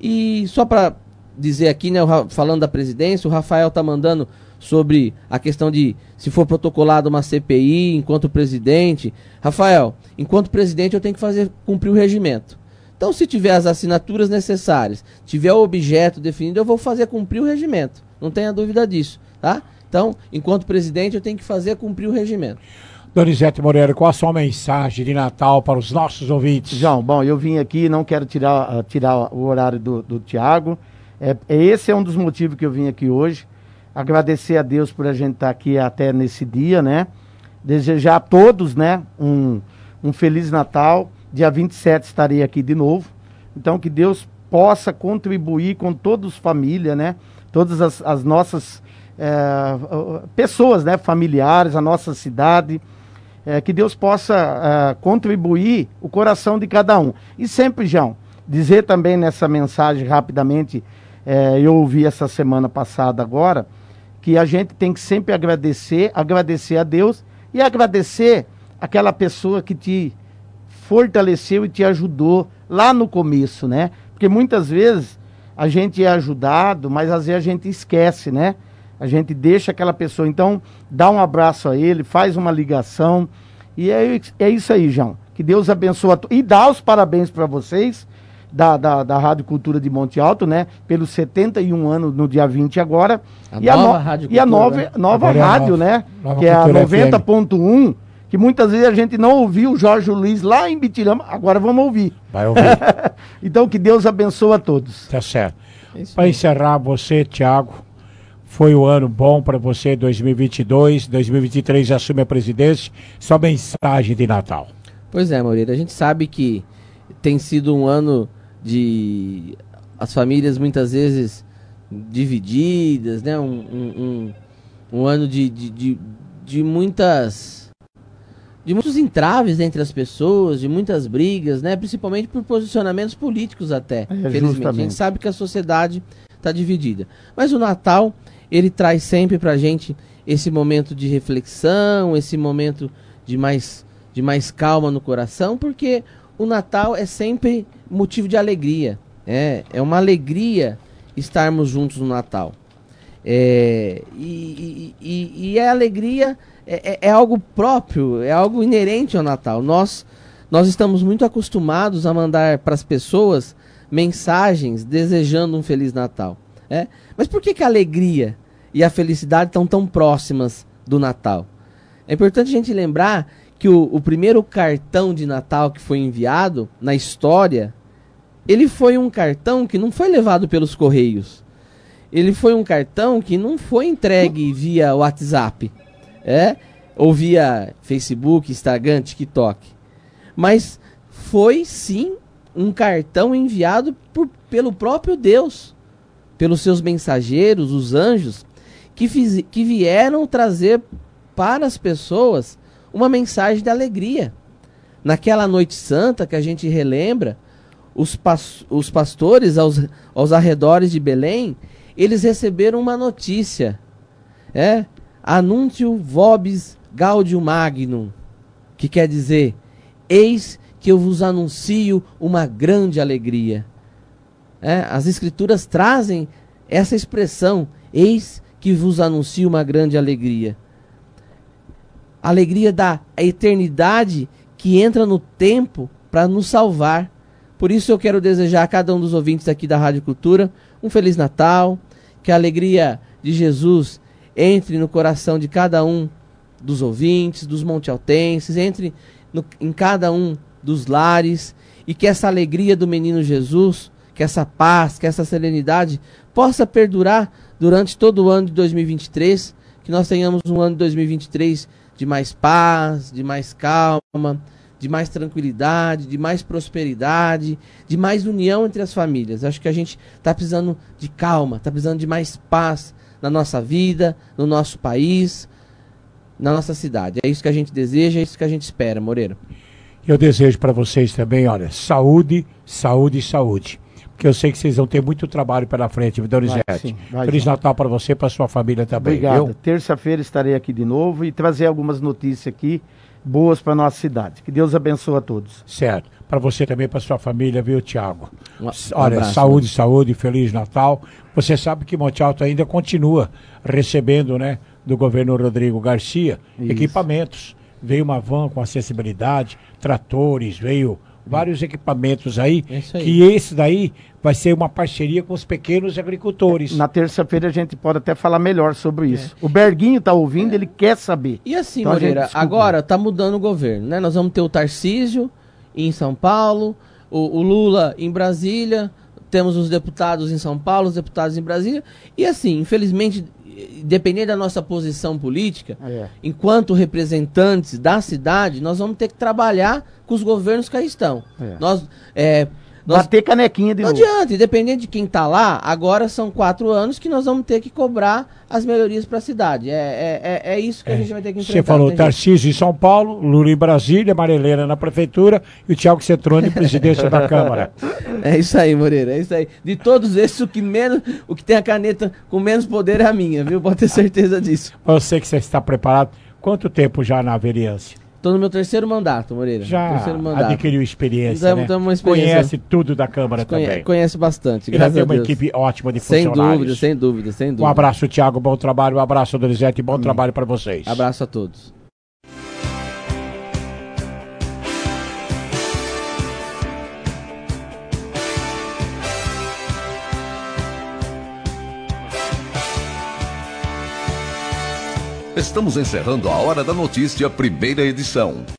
E só para dizer aqui, né, falando da presidência, o Rafael tá mandando sobre a questão de se for protocolado uma C P I enquanto presidente. Rafael, enquanto presidente eu tenho que fazer cumprir o regimento. Então, se tiver as assinaturas necessárias, tiver o objeto definido, eu vou fazer cumprir o regimento. Não tenha dúvida disso, tá? Então, enquanto presidente, eu tenho que fazer cumprir o regimento. Donizete Moreira, qual a sua mensagem de Natal para os nossos ouvintes? João, bom, eu vim aqui, não quero tirar, uh, tirar o horário do, do Tiago. É, esse é um dos motivos que eu vim aqui hoje. Agradecer a Deus por a gente estar aqui até nesse dia, né? Desejar a todos, né, um, um Feliz Natal. Dia vinte e sete estarei aqui de novo. Então, que Deus possa contribuir com todos os famílias, né? Todas as, as nossas é, pessoas, né? Familiares, a nossa cidade. É, que Deus possa é, contribuir o coração de cada um. E sempre, João, dizer também nessa mensagem rapidamente, é, eu ouvi essa semana passada agora, que a gente tem que sempre agradecer, agradecer a Deus e agradecer aquela pessoa que te fortaleceu e te ajudou lá no começo, né? Porque muitas vezes a gente é ajudado, mas às vezes a gente esquece, né? A gente deixa aquela pessoa, então dá um abraço a ele, faz uma ligação e é, é isso aí, João. Que Deus abençoe a to... e dá os parabéns para vocês da, da, da Rádio Cultura de Monte Alto, né? Pelos setenta e um anos no dia vinte agora. A e, a nova no, Rádio e a Cultura, nova, né? nova Agora é a rádio, nova- né? Nova Que é a Cultura noventa ponto um, que muitas vezes a gente não ouviu o Jorge Luiz lá em Bitirama, agora vamos ouvir. Vai ouvir. Então que Deus abençoe a todos. Tá certo. Para encerrar, você, Tiago, foi o ano bom para você, dois mil e vinte e dois, dois mil e vinte e três assume a presidência, sua mensagem de Natal. Pois é, Moreira, a gente sabe que tem sido um ano de as famílias muitas vezes divididas, né? Um, um, um, um ano de, de, de, de muitas de muitos entraves entre as pessoas, de muitas brigas, né? Principalmente por posicionamentos políticos até. É, Infelizmente, a justamente. gente sabe que a sociedade está dividida. Mas o Natal, ele traz sempre pra gente esse momento de reflexão, esse momento de mais, de mais calma no coração, porque o Natal é sempre motivo de alegria. É, é uma alegria estarmos juntos no Natal. É, e, e, e, e a alegria é, é, é algo próprio, é algo inerente ao Natal. Nós, nós estamos muito acostumados a mandar para as pessoas mensagens desejando um Feliz Natal. É? Mas por que, que a alegria e a felicidade estão tão próximas do Natal? É importante a gente lembrar que o, o primeiro cartão de Natal que foi enviado na história, ele foi um cartão que não foi levado pelos Correios. Ele foi um cartão que não foi entregue via WhatsApp, é? Ou via Facebook, Instagram, TikTok. Mas foi sim um cartão enviado por, pelo próprio Deus, pelos seus mensageiros, os anjos, que, fiz, que vieram trazer para as pessoas uma mensagem de alegria. Naquela noite santa que a gente relembra, os, pas, os pastores aos, aos arredores de Belém, eles receberam uma notícia. É? Anúncio vobis gaudium magnum, que quer dizer, eis que eu vos anuncio uma grande alegria. É? As escrituras trazem essa expressão, eis que vos anuncio uma grande alegria. Alegria da eternidade que entra no tempo para nos salvar. Por isso eu quero desejar a cada um dos ouvintes aqui da Rádio Cultura um Feliz Natal, que a alegria de Jesus entre no coração de cada um dos ouvintes, dos montealtenses, entre no, em cada um dos lares, e que essa alegria do menino Jesus, que essa paz, que essa serenidade possa perdurar durante todo o ano de dois mil e vinte e três, que nós tenhamos um ano de dois mil e vinte e três de mais paz, de mais calma, de mais tranquilidade, de mais prosperidade, de mais união entre as famílias. Acho que a gente está precisando de calma, está precisando de mais paz na nossa vida, no nosso país, na nossa cidade. É isso que a gente deseja, é isso que a gente espera, Moreira. Eu desejo para vocês também, olha, saúde, saúde e saúde. Porque eu sei que vocês vão ter muito trabalho pela frente, viu, Donizete? Feliz sim. Natal para você e para sua família também. Obrigado. Viu? Terça-feira estarei aqui de novo e trazer algumas notícias aqui boas para nossa cidade. Que Deus abençoe a todos. Certo. Para você também, para sua família, viu, Tiago? Um Olha, abraço, saúde, né? saúde, Feliz Natal. Você sabe que Monte Alto ainda continua recebendo, né, do governo Rodrigo Garcia, Isso. equipamentos. Veio uma van com acessibilidade, tratores, veio vários equipamentos aí, É isso aí. que esse daí vai ser uma parceria com os pequenos agricultores. Na terça-feira a gente pode até falar melhor sobre isso. O Berguinho tá ouvindo, ele quer saber. E assim, Então, a gente Moreira, desculpa. agora tá mudando o governo, né? Nós vamos ter o Tarcísio em São Paulo, o, o Lula em Brasília, temos os deputados em São Paulo, os deputados em Brasília, e assim, infelizmente, dependendo da nossa posição política, É. enquanto representantes da cidade, nós vamos ter que trabalhar com os governos que aí estão. É. Nós, é, nós... Bater canequinha de Não novo. adianta, independente de quem tá lá, agora são quatro anos que nós vamos ter que cobrar as melhorias para a cidade. É, é, é, é isso que a gente vai ter que enfrentar. Você falou não tem jeito. Tarcísio em São Paulo, Lula em Brasília, Marilena na Prefeitura e o Tiago Cetrone, presidência da Câmara. É isso aí, Moreira, é isso aí. De todos esses, o que menos, o que tem a caneta com menos poder é a minha, viu? Pode ter certeza disso. Eu sei que você está preparado. Quanto tempo já na vereança? Estou no meu terceiro mandato, Moreira. Já terceiro mandato. adquiriu experiência, Tamo- né? tamo uma experiência. Conhece tudo da Câmara Conhe- também. Conhece bastante, E já graças tem a uma Deus. equipe ótima de Sem funcionários. dúvida, sem dúvida, sem dúvida. Um abraço, Tiago, bom trabalho. Um abraço, Donizete, bom trabalho para vocês. Abraço a todos. Estamos encerrando a Hora da Notícia, primeira edição.